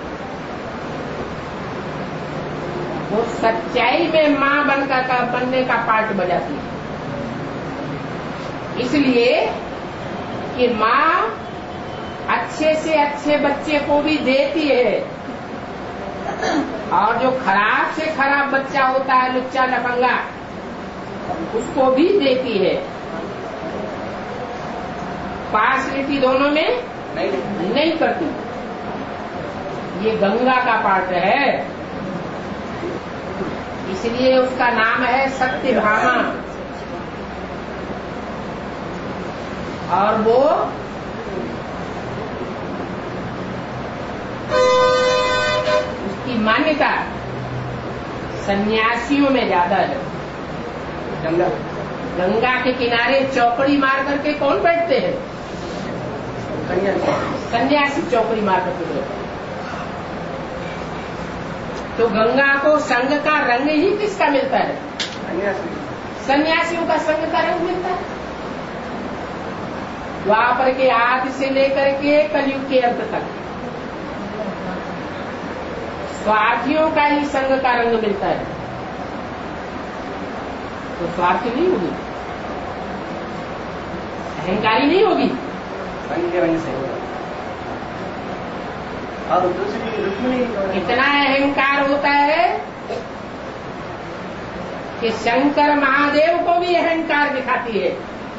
Speaker 1: वो सच्चाई में मां बनने का पार्ट बजाती है। इसलिए कि मां अच्छे से अच्छे बच्चे को भी देती है, और जो खराब से खराब बच्चा होता है, लुच्चा लफंगा, उसको भी देती है। पार्शलिटी दोनों में नहीं करती। ये गंगा का पार्ट है, इसलिए उसका नाम है सत्यभामा। और वो उसकी मान्यता सन्यासियों में ज्यादा है। गंगा के किनारे चौकड़ी मार करके कौन बैठते हैं? सन्यासी चौकड़ी मार करके बैठते हैं। तो गंगा को संघ का रंग ही किसका मिलता है? सन्यासियों का संघ का रंग मिलता है। द्वापर के आदि से लेकर के कलयुग के अंत तक स्वार्थियों का ही संघ का रंग मिलता है। तो स्वार्थी नहीं होगी, अहंकारी नहीं होगी।
Speaker 5: और दूसरी रुक्मिणी
Speaker 1: इतना अहंकार होता है कि शंकर महादेव को भी अहंकार दिखाती है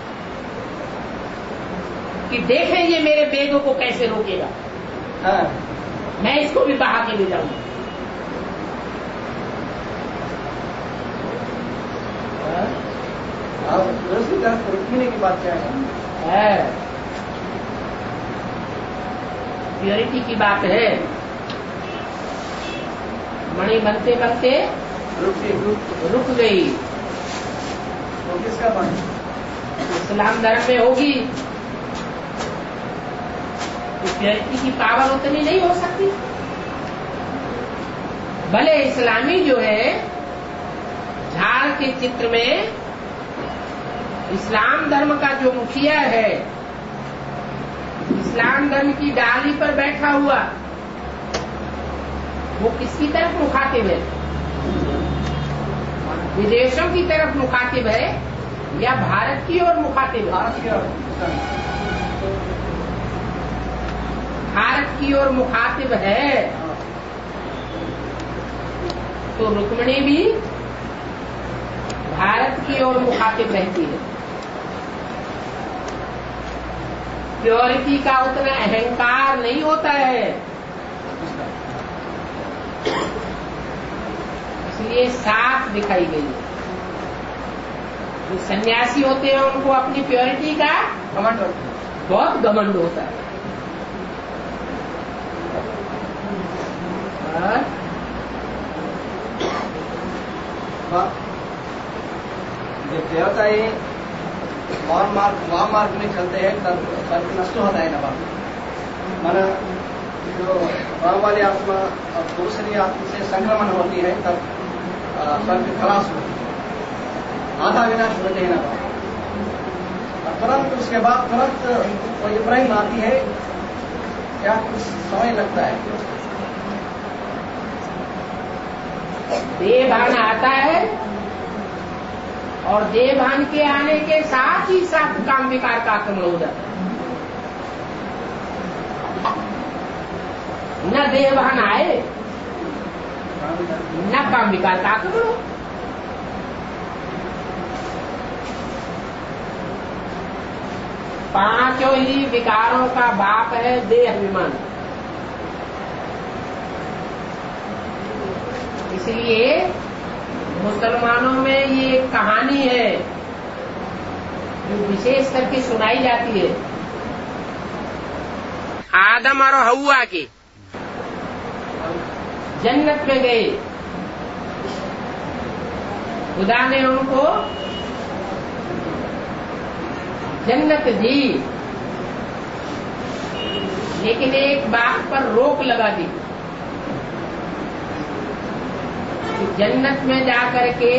Speaker 1: कि देखें ये मेरे वेदों को कैसे रोकेगा।
Speaker 5: हाँ।
Speaker 1: मैं इसको भी बहा के ले जाऊंगा।
Speaker 5: और दूसरी तरफ रुक्मिणी की बात क्या है?
Speaker 1: प्योरिटी की बात है। मणि बनते बनते रुक गई।
Speaker 5: तो किसका मणि?
Speaker 1: इस्लाम धर्म में होगी तो प्योरिटी की पावर उतनी नहीं हो सकती। भले इस्लामी जो है झाड़ के चित्र में इस्लाम धर्म का जो मुखिया है, इस्लाम धर्म की डाली पर बैठा हुआ, वो किसकी तरफ मुखातिब है? विदेशों की तरफ मुखातिब है या भारत की ओर मुखातिब है? भारत की ओर मुखातिब है। तो रुक्मिणी भी भारत की ओर मुखातिब रहती है। प्योरिटी का उतना अहंकार नहीं होता है, इसलिए साफ दिखाई गई। जो सन्यासी होते हैं उनको अपनी प्योरिटी का
Speaker 5: घमंड
Speaker 1: बहुत घमंड होता है।
Speaker 5: जब देवता ये वाम मार्ग में चलते हैं तब सर्प नष्ट होता है ना माना जो वाम वाली आत्मा और दूसरी आत्मा से संक्रमण होती है तब सर्प खलास होती है, आधा विनाश होते हैं ना। और तुरंत उसके बाद तुरंत वो इब्राहिम आती है, क्या कुछ समय लगता है।
Speaker 1: देवभान आता है और देवभान के आने के साथ ही साथ काम विकार का आक्रमण हो जाता है। न देवभान आए न काम विकार का आक्रमण हो। पांचों ही विकारों का बाप है देह अभिमान। इसलिए मुसलमानों में ये एक कहानी है जो विशेष करके सुनाई जाती है। आदम और हव्वा की जन्नत में गए, खुदा ने उनको जन्नत दी, लेकिन एक बात पर रोक लगा दी कि जन्नत में जाकर के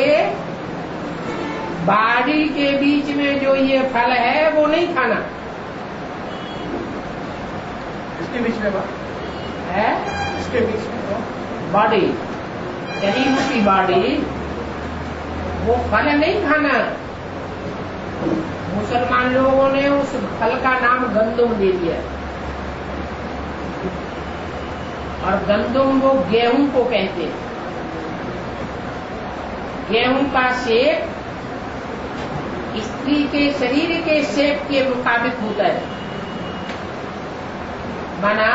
Speaker 1: बाड़ी के बीच में जो ये फल है वो नहीं खाना।
Speaker 5: इसके बीच में
Speaker 1: है,
Speaker 5: इसके बीच में
Speaker 1: बाड़ी करीब की बाड़ी, वो फल नहीं खाना। मुसलमान लोगों ने उस फल का नाम गंदुम दे दिया, और गंदुम वो गेहूं को कहते हैं। गेहूं का शेप स्त्री के शरीर के शेप के मुताबिक होता है। माना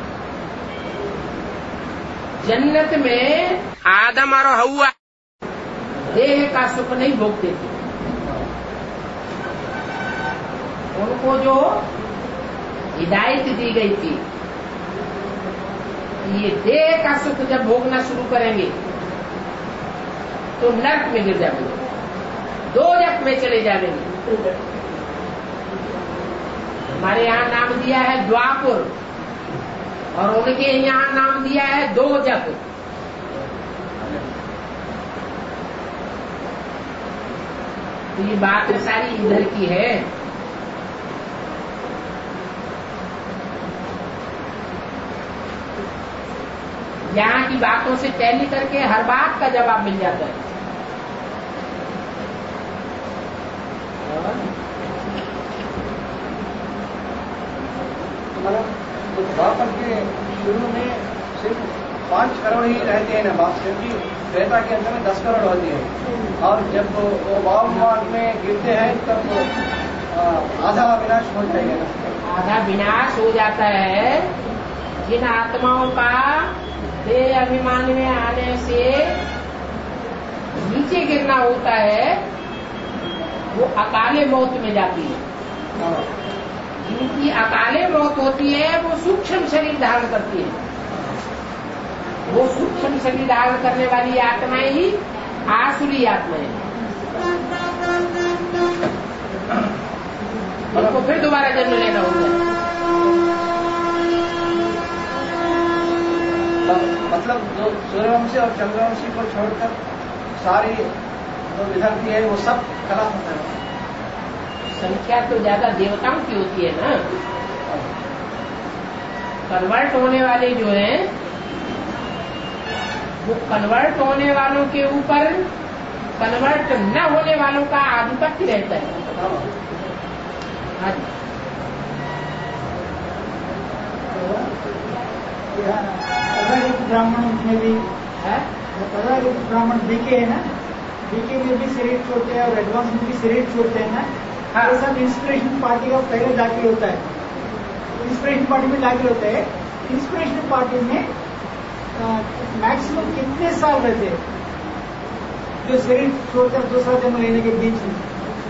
Speaker 1: जन्नत में आदम और हव्वा देह का सुख नहीं भोगते थे। उनको जो हिदायत दी गई थी, ये देह का सुख जब भोगना शुरू करेंगे तो नरक में गिर जाएंगे, दोजख में चले जाएंगे। हमारे यहाँ नाम दिया है द्वापुर और उनके यहाँ नाम दिया है दोजख। तो ये बात सारी इधर की है। यहाँ की बातों से टैली करके हर बात का जवाब मिल जाता है।
Speaker 5: तो द्वापर के शुरू में सिर्फ 5 करोड़ ही रहते हैं ना बाप, क्योंकि त्रेता के अंदर में 10 करोड़ होती है। और जब वो वाम मार्ग में गिरते हैं तब आधा विनाश हो जाएगा ना।
Speaker 1: आधा विनाश हो जाता है। जिन आत्माओं का देह अभिमान में आने से नीचे गिरना होता है वो अकाले मौत में जाती है। जिनकी अकाले मौत होती है वो सूक्ष्म शरीर धारण करती है। वो सूक्ष्म शरीर धारण करने वाली आत्माएं ही आसुरी आत्माएं, उनको फिर दोबारा जन्म लेना होता है।
Speaker 5: मतलब जो सूर्यवंशी और चंद्रवंशी को छोड़कर सारी जो विधर्ती है वो सब खलास होता है।
Speaker 1: संख्या तो ज्यादा देवताओं की होती है ना। कन्वर्ट होने वाले जो हैं वो कन्वर्ट होने वालों के ऊपर कन्वर्ट न होने वालों का आधिपत्य रहता है।
Speaker 2: ब्राह्मण में भी
Speaker 1: है,
Speaker 2: ब्राह्मण बीके है ना, बीके में भी शरीर छोड़ते हैं और एडवांस में भी शरीर छोड़ते हैं ना।
Speaker 1: हाँ।
Speaker 2: ये सब इंस्पिरेशन पार्टी का पहले दाखिल होता है। इंस्पिरेशन पार्टी में दाखिल होता है। इंस्पिरेशन पार्टी में मैक्सिमम कितने साल रहते हैं जो शरीर छोड़कर दूसरा जन्म लेने के बीच में?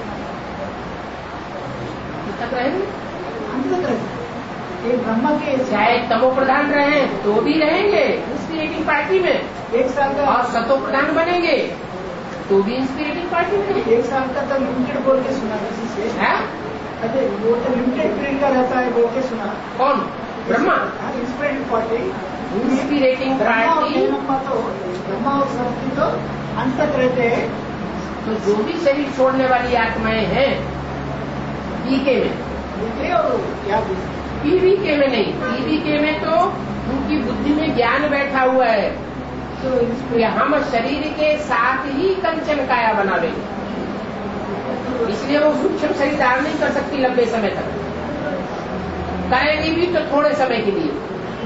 Speaker 1: तक रहेंगे।
Speaker 2: अंत तक रहते। एक ब्रह्मा के
Speaker 1: चाहे तमो प्रधान रहे तो भी रहेंगे इंस्पिरेटिंग पार्टी में,
Speaker 2: 1 साल का,
Speaker 1: और सतो प्रधान बनेंगे तो भी इंस्पिरेटिंग पार्टी में नहीं।
Speaker 2: 1 साल का तो लिमिटेड बोल के सुना किसी से।
Speaker 1: है
Speaker 2: अरे वो तो लिमिटेड पीरियड का रहता है बोल के सुना।
Speaker 1: कौन? Brahma.
Speaker 2: Inspiriting party.
Speaker 1: Inspiriting party
Speaker 2: Brahma और सरस्वती तो अंत तक रहते हैं।
Speaker 1: तो जो भी शरीर छोड़ने वाली आत्माएं हैं पीके में,
Speaker 2: और क्या
Speaker 1: पीवीके में नहीं, पीवीके में तो उनकी बुद्धि में ज्ञान बैठा हुआ है तो हम शरीर के साथ ही कंचन काया बनावेंगे, इसलिए वो सूक्ष्म शरीर धारण नहीं कर सकती लंबे समय तक, करेगी भी तो थोड़े समय के लिए।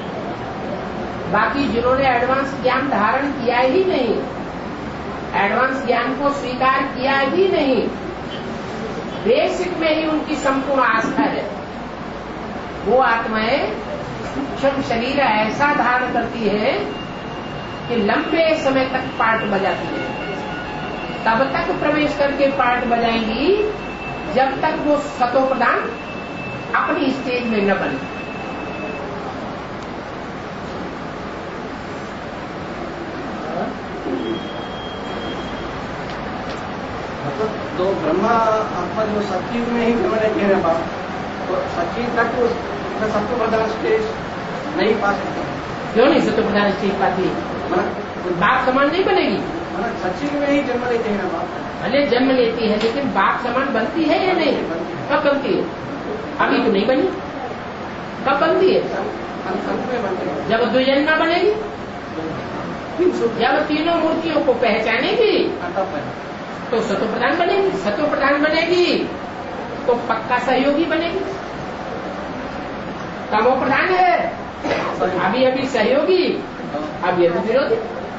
Speaker 1: बाकी जिन्होंने एडवांस ज्ञान धारण किया ही नहीं, एडवांस ज्ञान को स्वीकार किया ही नहीं, बेसिक में ही उनकी संपूर्ण आस्था है, वो आत्माएं सूक्ष्म शरीर ऐसा धारण करती है कि लंबे समय तक पार्ट बजाती है। तब तक प्रवेश करके पार्ट बजाएंगी जब तक वो सतो प्रधान अपनी स्टेज में न बने।
Speaker 5: तो ब्रह्मा आत्मा जो सतयुग में ही मैंने कह रहा तो सतयुग तक वो सत्य प्रधान स्टेज नहीं पा सकते।
Speaker 1: क्यों नहीं सत्य प्रधान स्टेज पाती? बाप समान नहीं बनेगी।
Speaker 5: सचिव में ही जन्म लेते हैं बाप,
Speaker 1: भले जन्म लेती है लेकिन बाप समान बनती है या नहीं? कब बनती है? अभी तो नहीं बनी। कब बनती है?
Speaker 5: अंत में बनते हैं
Speaker 1: जब द्विजन्मा बनेगी, जब तीनों मूर्तियों को पहचानेगी तो सतो प्रधान बनेगी। सतो प्रधान बनेगी तो पक्का सहयोगी बनेगी। तमो प्रधान है, अभी अभी सहयोगी, अभी अभी विरोधी।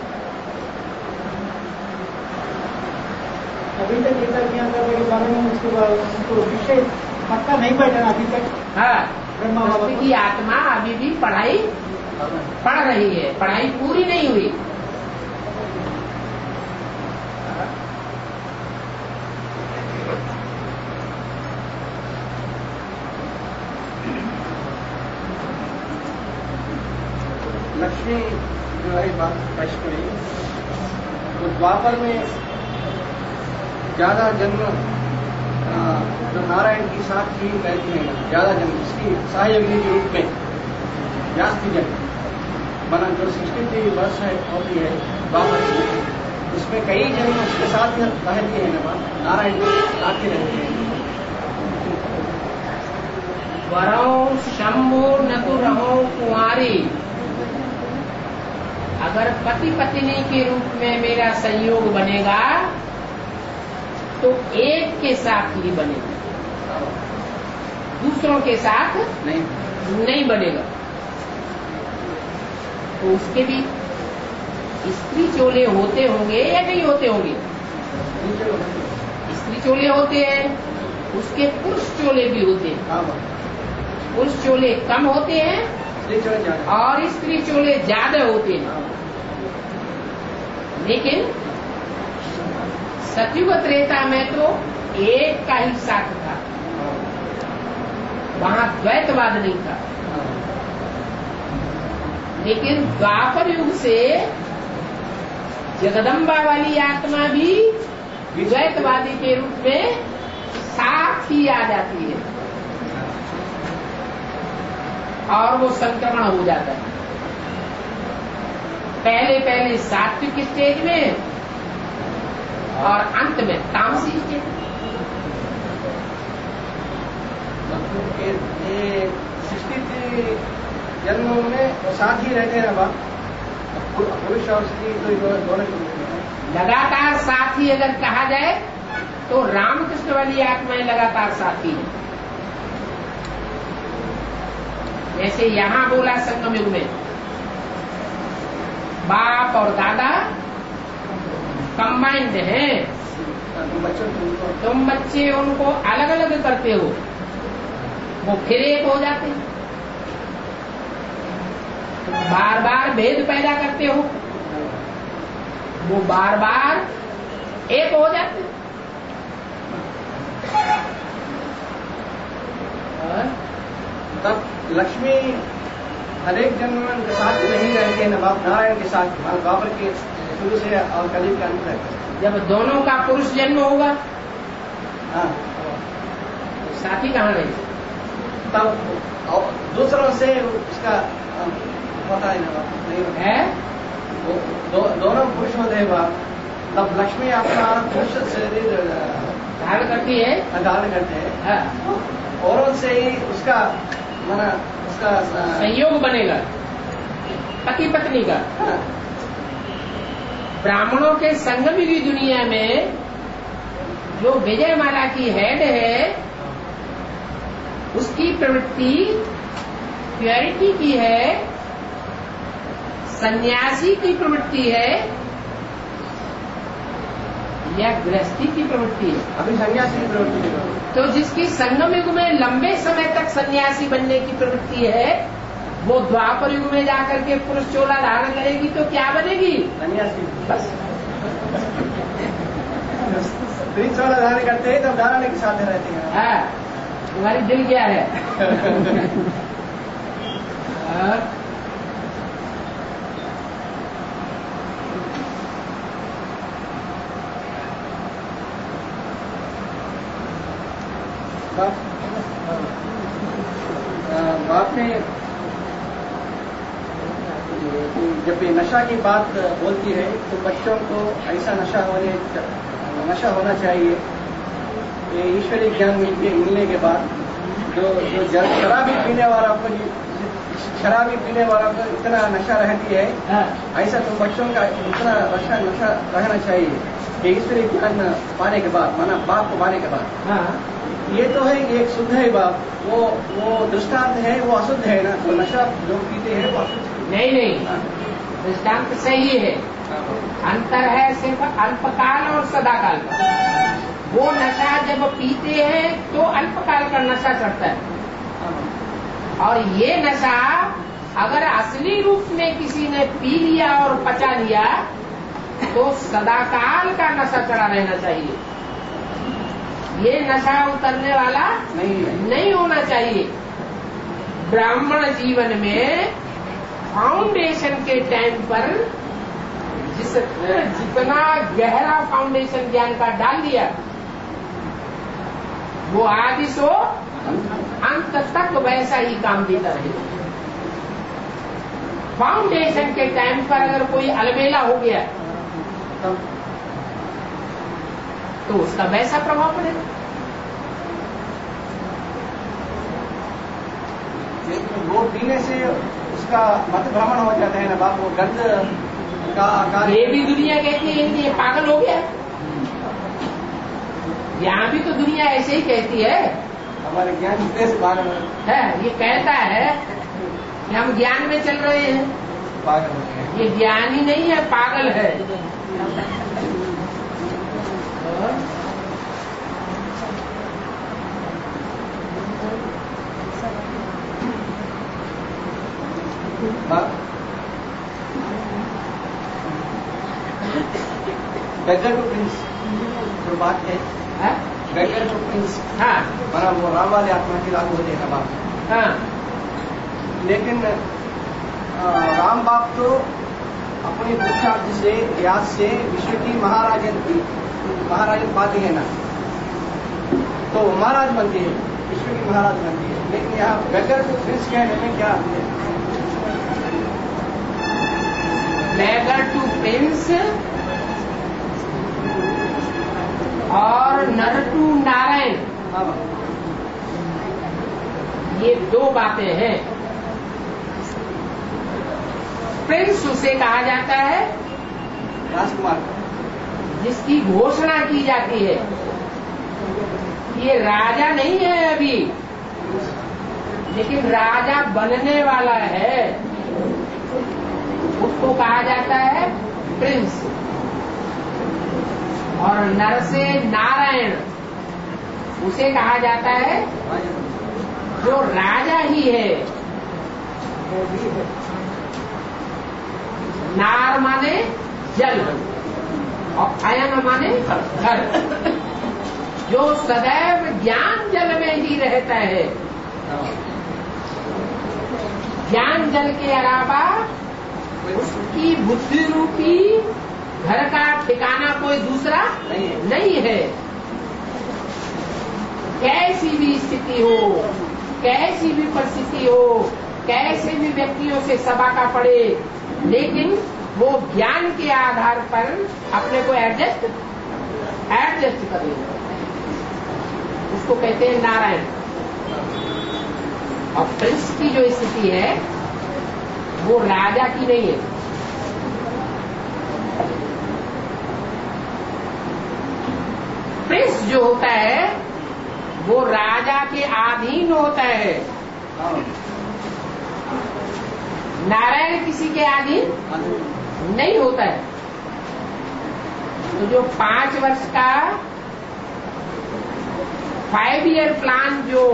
Speaker 2: अभी तक गीता के अंदर के बारे में उसको विषय पक्का नहीं बैठा अभी तक।
Speaker 1: हाँ,
Speaker 2: ब्रह्मा बाबा
Speaker 1: की आत्मा अभी भी पढ़ाई पढ़ रही है, पढ़ाई पूरी नहीं हुई।
Speaker 5: लक्ष्मी जो है बात स्पष्ट करी, तो द्वापर में ज्यादा जन्म जो नारायण की साथ ही रहती है, ज्यादा जन्म इसकी सहयोगी के रूप में जास्ती जन्म बना जो 63 वर्ष है होती है द्वापर की, उसमें कई जन्म उसके साथ रहती है, नारायण के साथ ही रहते हैं।
Speaker 1: वरों शंभु न तो रहो कुंवारी, अगर पति पत्नी के रूप में मेरा संयोग बनेगा तो एक के साथ ही बनेगा, दूसरों के साथ नहीं बनेगा। तो उसके भी स्त्री चोले होते होंगे या नहीं होते होंगे? स्त्री चोले होते हैं, उसके पुरुष चोले भी होते हैं। पुरुष चोले कम होते हैं और स्त्री चोले ज्यादा होते हैं। लेकिन सतयुग त्रेता में तो एक का ही साथ था, वहां द्वैतवाद नहीं था। लेकिन द्वापर युग से जगदम्बा वाली आत्मा भी द्वैतवादी के रूप में साथ ही आ जाती है और वो संक्रमण हो जाता है। पहले पहले सात्विक स्टेज में और अंत में तामसी स्टेज।
Speaker 5: 63 जन्मों में साथ ही रहते हैं बाप, पुरुष और स्त्री तो दोनों
Speaker 1: लगातार साथी अगर कहा जाए तो रामकृष्ण वाली आत्माएं लगातार साथी है। जैसे यहां बोला संगम युग में बाप और दादा कंबाइंड हैं, तुम बच्चे उनको अलग अलग करते हो, वो फिर एक हो जाते हैं, बार बार भेद पैदा करते हो, वो बार बार एक हो जाते।
Speaker 5: तब लक्ष्मी हर एक जन्म के साथ नहीं रहते हैं बाप नारायण के साथ द्वापर के शुरू से और कलयुग के अंत तक।
Speaker 1: जब दोनों का पुरुष जन्म होगा
Speaker 5: हाँ
Speaker 1: साथी कहाँ रहे?
Speaker 5: तब दूसरों से उसका पता ही नहीं
Speaker 1: है।
Speaker 5: दोनों पुरुष होते हैं बाप, तब लक्ष्मी अपना पुरुष शरीर
Speaker 1: धारण करती है,
Speaker 5: धारण करते हैं।
Speaker 1: हाँ।
Speaker 5: और उनसे ही उसका माना उसका
Speaker 1: संयोग बनेगा पति पत्नी का।
Speaker 5: हाँ।
Speaker 1: ब्राह्मणों के संगम की दुनिया में जो विजय माला की हेड है उसकी प्रवृत्ति प्योरिटी की है, सन्यासी की प्रवृत्ति है या गृहस्थी की प्रवृत्ति है?
Speaker 5: अभी सन्यासी की प्रवृत्ति है।
Speaker 1: तो जिसकी संगम युग में लंबे समय तक सन्यासी बनने की प्रवृत्ति है वो द्वापर युग में जाकर के पुरुष चोला धारण करेगी तो क्या बनेगी?
Speaker 5: सन्यासी।
Speaker 1: बस
Speaker 5: पुरुष चोला धारण करते हैं तब धारण के साथ रहते हैं।
Speaker 1: हाँ, तुम्हारी दिल क्या है?
Speaker 5: बाप ने जब ये नशा की बात बोलती है तो बच्चों को ऐसा नशा होना चाहिए। ये ईश्वरीय ज्ञान मिलने के बाद जो शराबी पीने वाला को इतना नशा रहती है, ऐसा तो बच्चों का इतना नशा रहना चाहिए कि ईश्वरीय ज्ञान पाने के बाद, माना बाप को पाने के बाद। ये तो है एक शुद्ध है बाप, वो दृष्टांत है, वो अशुद्ध है ना। तो नशा जो पीते हैं वो अशुद्ध
Speaker 1: नहीं, दृष्टांत सही है। अंतर है सिर्फ अल्पकाल और सदाकाल का। वो नशा जब पीते हैं तो अल्पकाल का नशा चढ़ता है, और ये नशा अगर असली रूप में किसी ने पी लिया और पचा लिया तो सदाकाल का नशा चढ़ा रहना चाहिए। ये नशा उतरने वाला नहीं होना चाहिए। ब्राह्मण जीवन में फाउंडेशन के टाइम पर जितना गहरा फाउंडेशन ज्ञान का डाल दिया वो आदि सो अंत तक वैसा ही काम देता रहेगा। फाउंडेशन के टाइम पर अगर कोई अलबेला हो गया तो उसका वैसा प्रभाव पड़ेगा।
Speaker 5: वो पीने से उसका मत भ्रमण हो जाता है ना बाप, वो गंध का आकार।
Speaker 1: ये भी दुनिया कहती है ये पागल हो गया। यहाँ भी तो दुनिया ऐसे ही कहती है।
Speaker 5: हमारे ज्ञान पागल
Speaker 1: है, ये कहता है कि हम ज्ञान में चल रहे हैं,
Speaker 5: पागल हो गए।
Speaker 1: ये ज्ञान ही नहीं है, पागल है।
Speaker 5: बेगर टू प्रिंस जो बात है, बेगर टू प्रिंस,
Speaker 1: हाँ,
Speaker 5: माना वो राम वाले आत्मा की लागू होते हैं बाप।
Speaker 1: हाँ,
Speaker 5: लेकिन राम बाप तो अपनी पुरुषार्थ से याद से विश्व की महाराजन पाती है ना, तो महाराज बनती है, विश्व की महाराज बनती है। लेकिन यहाँ बेगर टू प्रिंस कहने में क्या है?
Speaker 1: बेगर टू प्रिंस और नर टू नारायण, ये दो बातें हैं। प्रिंस उसे कहा जाता है
Speaker 5: राजकुमार
Speaker 1: जिसकी घोषणा की जाती है। ये राजा नहीं है अभी, लेकिन राजा बनने वाला है, उसको कहा जाता है प्रिंस। और नर से नारायण उसे कहा जाता है जो राजा ही है। नार माने जल और अयन माने घर, जो सदैव ज्ञान जल में ही रहता है, ज्ञान जल के अलावा उसकी बुद्धि रूपी घर का ठिकाना कोई दूसरा नहीं है। कैसी भी स्थिति हो, कैसी भी परिस्थिति हो, कैसे भी व्यक्तियों से सभा का पड़े, लेकिन वो ज्ञान के आधार पर अपने को एडजस्ट कर लेगा। उसको कहते हैं नारायण। और प्रिंस की जो स्थिति है वो राजा की नहीं है। प्रिंस जो होता है वो राजा के अधीन होता है। नारायण किसी के अधीन नहीं होता है। तो जो 5 वर्ष का 5 ईयर प्लान जो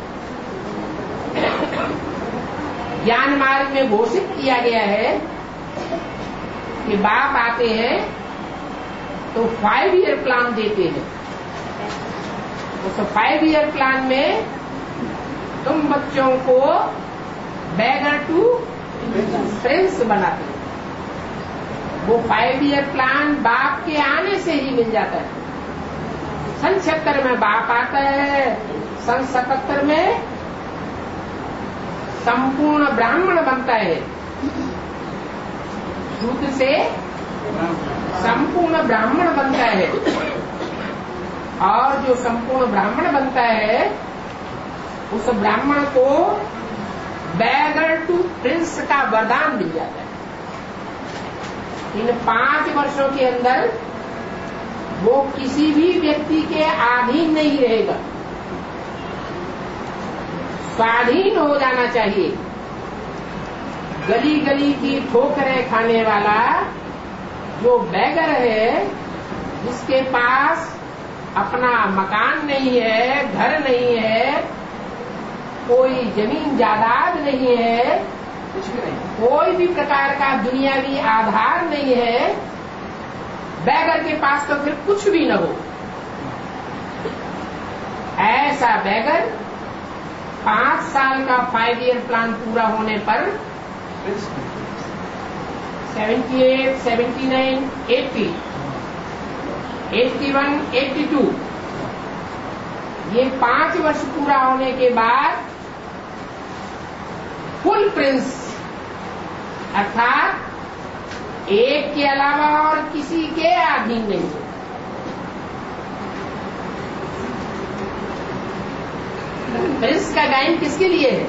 Speaker 1: ज्ञान मार्ग में घोषित किया गया है कि बाप आते हैं तो 5 ईयर प्लान देते हैं। उस 5 ईयर प्लान में तुम बच्चों को बैगर टू प्रिंस बनाते हैं। वो 5 ईयर प्लान बाप के आने से ही मिल जाता है। सन 76 में बाप आता है, सन 77 में संपूर्ण ब्राह्मण बनता है। शूद्र से संपूर्ण ब्राह्मण बनता है। और जो संपूर्ण ब्राह्मण बनता है उस ब्राह्मण को बैगर टू प्रिंस का वरदान मिल जाता है। इन 5 वर्षों के अंदर वो किसी भी व्यक्ति के अधीन नहीं रहेगा, स्वाधीन हो जाना चाहिए। गली गली की ठोकरें खाने वाला जो बैगर है, जिसके पास अपना मकान नहीं है, घर नहीं है, कोई जमीन जायदाद नहीं है, कुछ भी नहीं, कोई भी प्रकार का दुनियावी आधार नहीं है, बैगर के पास तो फिर कुछ भी न हो। ऐसा बैगर 5 साल का 5 ईयर प्लान पूरा होने पर 78, 79, 80, 81, 82 ये 5 वर्ष पूरा होने के बाद फुल प्रिंस अर्थात एक के अलावा और किसी के अधीन नहीं। प्रिंस का गायन किसके लिए है?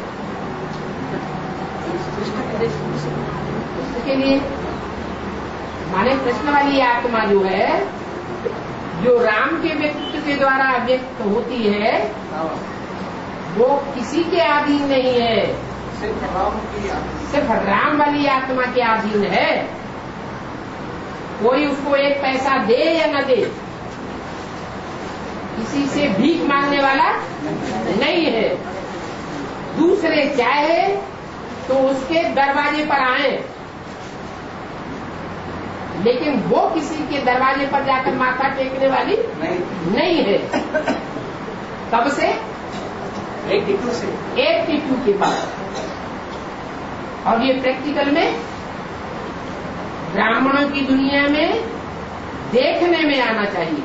Speaker 1: किसके लिए? माने कृष्ण वाली आत्मा जो है, जो राम के व्यक्तित्व के द्वारा व्यक्त होती है, वो किसी के अधीन नहीं है, सिर्फ राम वाली आत्मा के अधीन है। कोई उसको एक पैसा दे या न दे, किसी से भीख मांगने वाला नहीं है। दूसरे चाहे तो उसके दरवाजे पर आए, लेकिन वो किसी के दरवाजे पर जाकर माथा टेकने वाली नहीं है। कब से? 82 के बाद। और ये प्रैक्टिकल में ब्राह्मणों की दुनिया में देखने में आना चाहिए।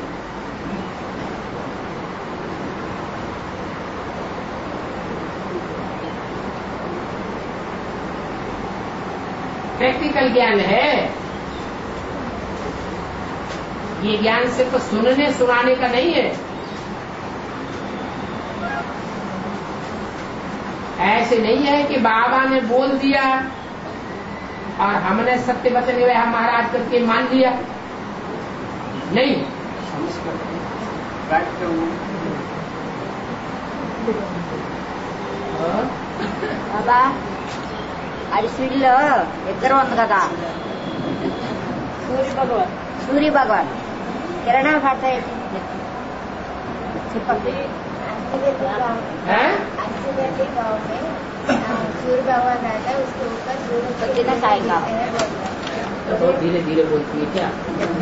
Speaker 1: प्रैक्टिकल ज्ञान है ये। ज्ञान सिर्फ सुनने सुनाने का नहीं है। ऐसे नहीं है कि बाबा ने बोल दिया और हमने सत्य वचन हुए महाराज करके मान लिया। नहीं,
Speaker 6: బాబా అడిసిడిలో ఇద్దరు ఉంది కదా, సూర్య భగవాన్ కిరణాలు పడతాయి చెప్పండి. सूर्य भगवान रहता है, उसके ऊपर सूर्य खाएगा।
Speaker 1: धीरे धीरे बोलती है क्या?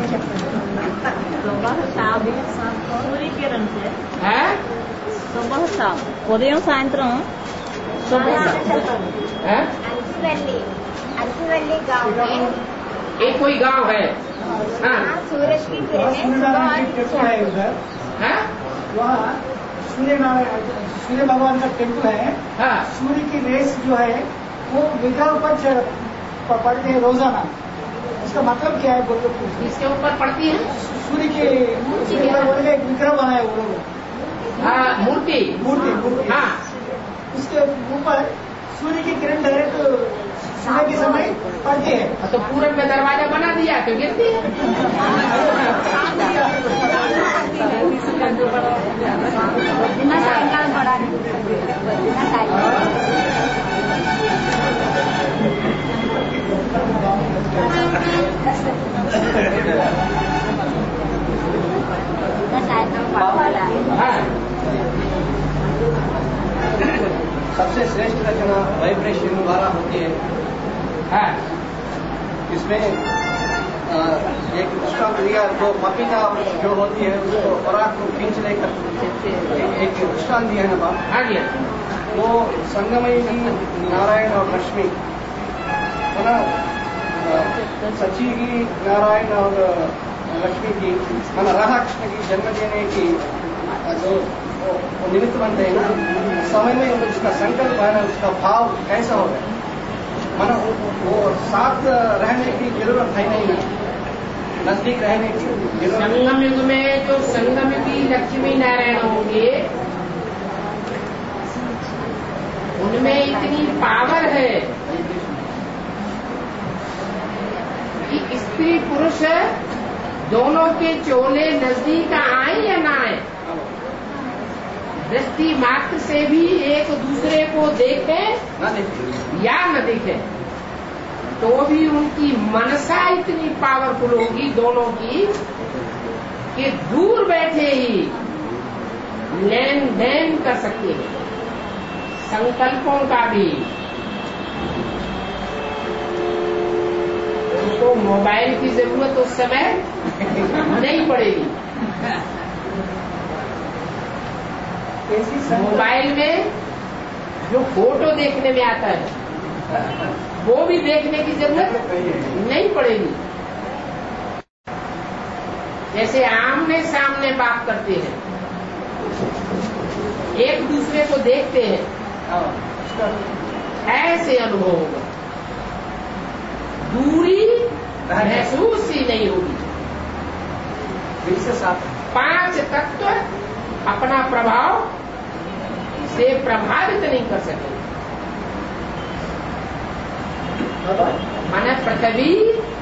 Speaker 7: सुबह शाम सूर्य किरण से
Speaker 1: है?
Speaker 7: सुबह शाम उदయం సాయంత్రం
Speaker 1: है?
Speaker 6: अरसीवली गांव में
Speaker 1: एक कोई गांव है। हाँ
Speaker 6: सूरज की किरणें
Speaker 2: टेम्पल है उधर,
Speaker 1: हाँ
Speaker 2: वहाँ सूर्य भगवान का टेम्पल है।
Speaker 1: हाँ
Speaker 2: सूर्य की रेस जो है वो विग्रह पर पड़ते हैं रोजाना। इसका मतलब क्या है बोल तो पूछते।
Speaker 1: इसके ऊपर पड़ती है
Speaker 2: सूर्य के ऊपर एक विग्रह बनाए वो लोग।
Speaker 1: हाँ मूर्ति। हाँ
Speaker 2: उसके ऊपर सूर्य की किरण डायरेक्ट सुबह के समय पड़ती है।
Speaker 1: तो पूरब में दरवाजा बना दिया तो गिरती है।
Speaker 5: सबसे श्रेष्ठ रचना वाइब्रेशन द्वारा होती है।
Speaker 1: हाँ
Speaker 5: इसमें एक उसका क्रिया जो पपीता जो होती है उसको पराग को खींच लेकर एक दृष्टान दिया है ना बाप।
Speaker 1: हाँ जी
Speaker 5: वो संगमई की नारायण और लक्ष्मी है ना, सची की नारायण और लक्ष्मी की माना राधा कृष्ण की जन्म देने की जो वो निमित्त बनते हैं ना, समय में उसका संकल्प है ना, उसका भाव कैसा होगा। माना वो साथ रहने की जरूरत है नहीं, नजदीक रहने की जरूरत।
Speaker 1: संगम युग में जो संगम की लक्ष्मी नारायण होंगे उनमें इतनी पावर है कि स्त्री पुरुष दोनों के चोले नजदीक आए या ना आए, दृष्टि मात्र से भी एक दूसरे को देखे या न देखे, तो भी उनकी मनसा इतनी पावरफुल होगी दोनों की कि दूर बैठे ही लेन देन कर सकते हैं, संकल्पों का भी। उनको मोबाइल की जरूरत उस समय नहीं पड़ेगी। मोबाइल में जो फोटो देखने में आता है वो भी देखने की जरूरत नहीं पड़ेगी। जैसे आमने सामने बात करते हैं, एक दूसरे को देखते हैं, ऐसे अनुभव होगा, दूरी महसूस ही नहीं होगी। पांच तत्व अपना प्रभाव से प्रभावित नहीं कर सके। माना पृथ्वी,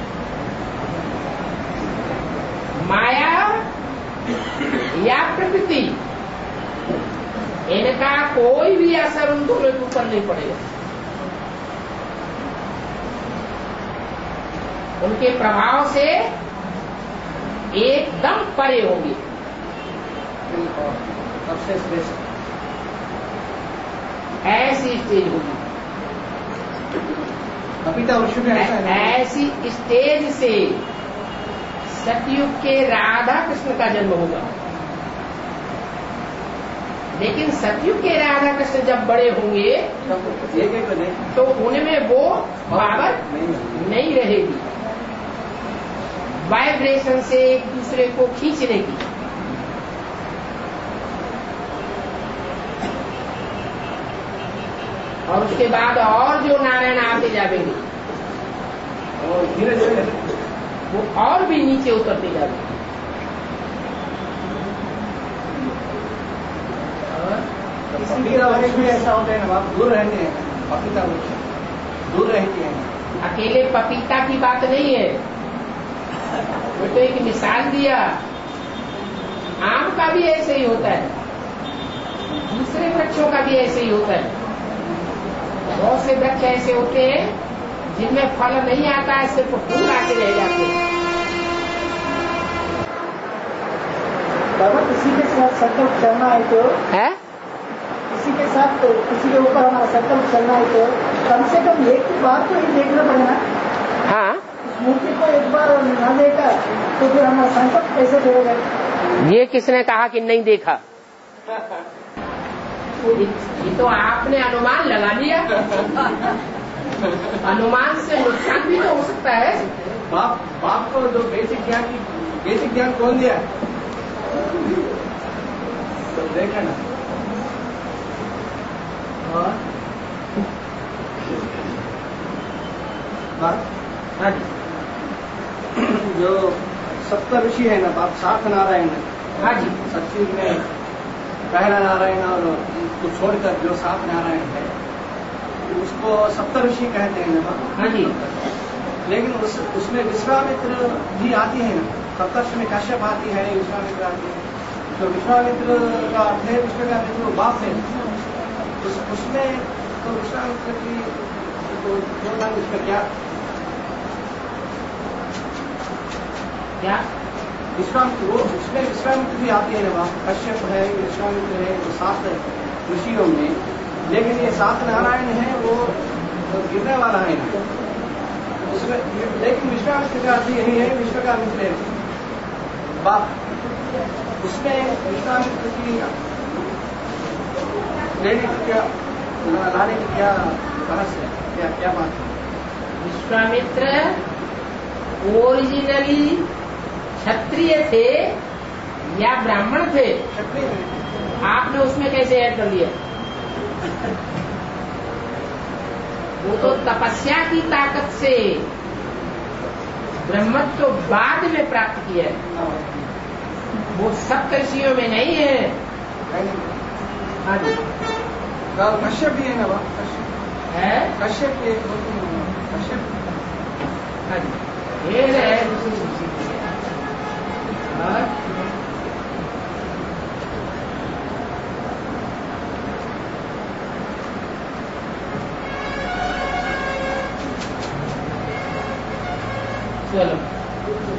Speaker 1: माया या प्रकृति, इनका कोई भी असर उन दोनों के ऊपर नहीं पड़ेगा। उनके प्रभाव से एकदम परे होंगे।
Speaker 5: सबसे श्रेष्ठ
Speaker 1: ऐसी स्टेज होगी।
Speaker 5: पपीता वृक्ष में
Speaker 1: ऐसी स्टेज से सतयुग के राधा कृष्ण का जन्म होगा। लेकिन सतयुग के राधा कृष्ण जब बड़े होंगे तो उनमें वो पावर नहीं रहेगी वाइब्रेशन से एक दूसरे को खींचने की। और उसके बाद और जो नारायण आते जाएंगे
Speaker 5: और धीरे धीरे
Speaker 1: वो और भी नीचे उतरते जाएंगे।
Speaker 5: पपीता वृक्ष में ऐसा होता है ना, आप दूर रहते हैं, पपीता वृक्ष दूर रहते हैं।
Speaker 1: अकेले पपीता की बात नहीं है, वो तो एक मिसाल दिया। आम का भी ऐसे ही होता है, दूसरे वृक्षों का भी ऐसे ही होता है। बहुत से वृक्ष ऐसे होते हैं जिनमें फल नहीं आता है, सिर्फ फूल आके रह जाते हैं।
Speaker 2: बाबा किसी के साथ संकल्प करना है तो
Speaker 1: है
Speaker 2: किसी के साथ तो किसी के ऊपर हमारा संकल्प करना है तो कम से कम एक बार तो ही देखना पड़ेगा।
Speaker 1: हाँ,
Speaker 2: मूर्ति को एक बार न देखा तो फिर हमारा संकल्प कैसे करेगा।
Speaker 1: ये किसने कहा कि नहीं देखा? ये तो आपने अनुमान लगा लिया। अनुमान से नुकसान भी तो हो सकता है।
Speaker 5: बाप को जो बेसिक ज्ञान कौन दिया? तो देखा ना। और बात जो सप्त ऋषि है ना बाप, सात नारायण है।
Speaker 1: हाँ जी।
Speaker 5: सत्युग में पहला नारायण और उसको छोड़कर जो सात नारायण है उसको सप्त ऋषि कहते हैं ना बाप।
Speaker 1: हाँ जी।
Speaker 5: लेकिन उसमें विश्वामित्र भी आती है ना, सप्तर्षि में कश्यप आती है, विश्वामित्र आती है। तो विश्वामित्र का अर्थ है विश्वामित्र वो बाप है। उसमें तो विश्वामित्र की तो उसमें क्या विश्वामित्र वो उसमें विश्वामित्र भी आती है ना बाप। कश्यप है, विश्वामित्र है, वो सात ऋषियों में। लेकिन ये सात नारायण है वो गिरने वाला है ना उसमें। लेकिन विश्वामित्र का अर्थ यही है विश्व का मित्र है बाप। उसमें विश्वामित्र की लाने की क्या रहस्य है, क्या बात है?
Speaker 1: विश्वामित्र ओरिजिनली क्षत्रिय थे या ब्राह्मण थे?
Speaker 5: क्षत्रिय।
Speaker 1: आपने उसमें कैसे ऐड कर लिया? वो तो तपस्या की ताकत से ब्रह्मत्व तो बाद में प्राप्त किया है, वो सप्तर्षियों में नहीं है। हाँ जी।
Speaker 5: कश्यप भी है ना बाप, कश्यप
Speaker 1: है,
Speaker 5: कश्यप के कश्यप।
Speaker 1: हाँ जी। ये है चलो।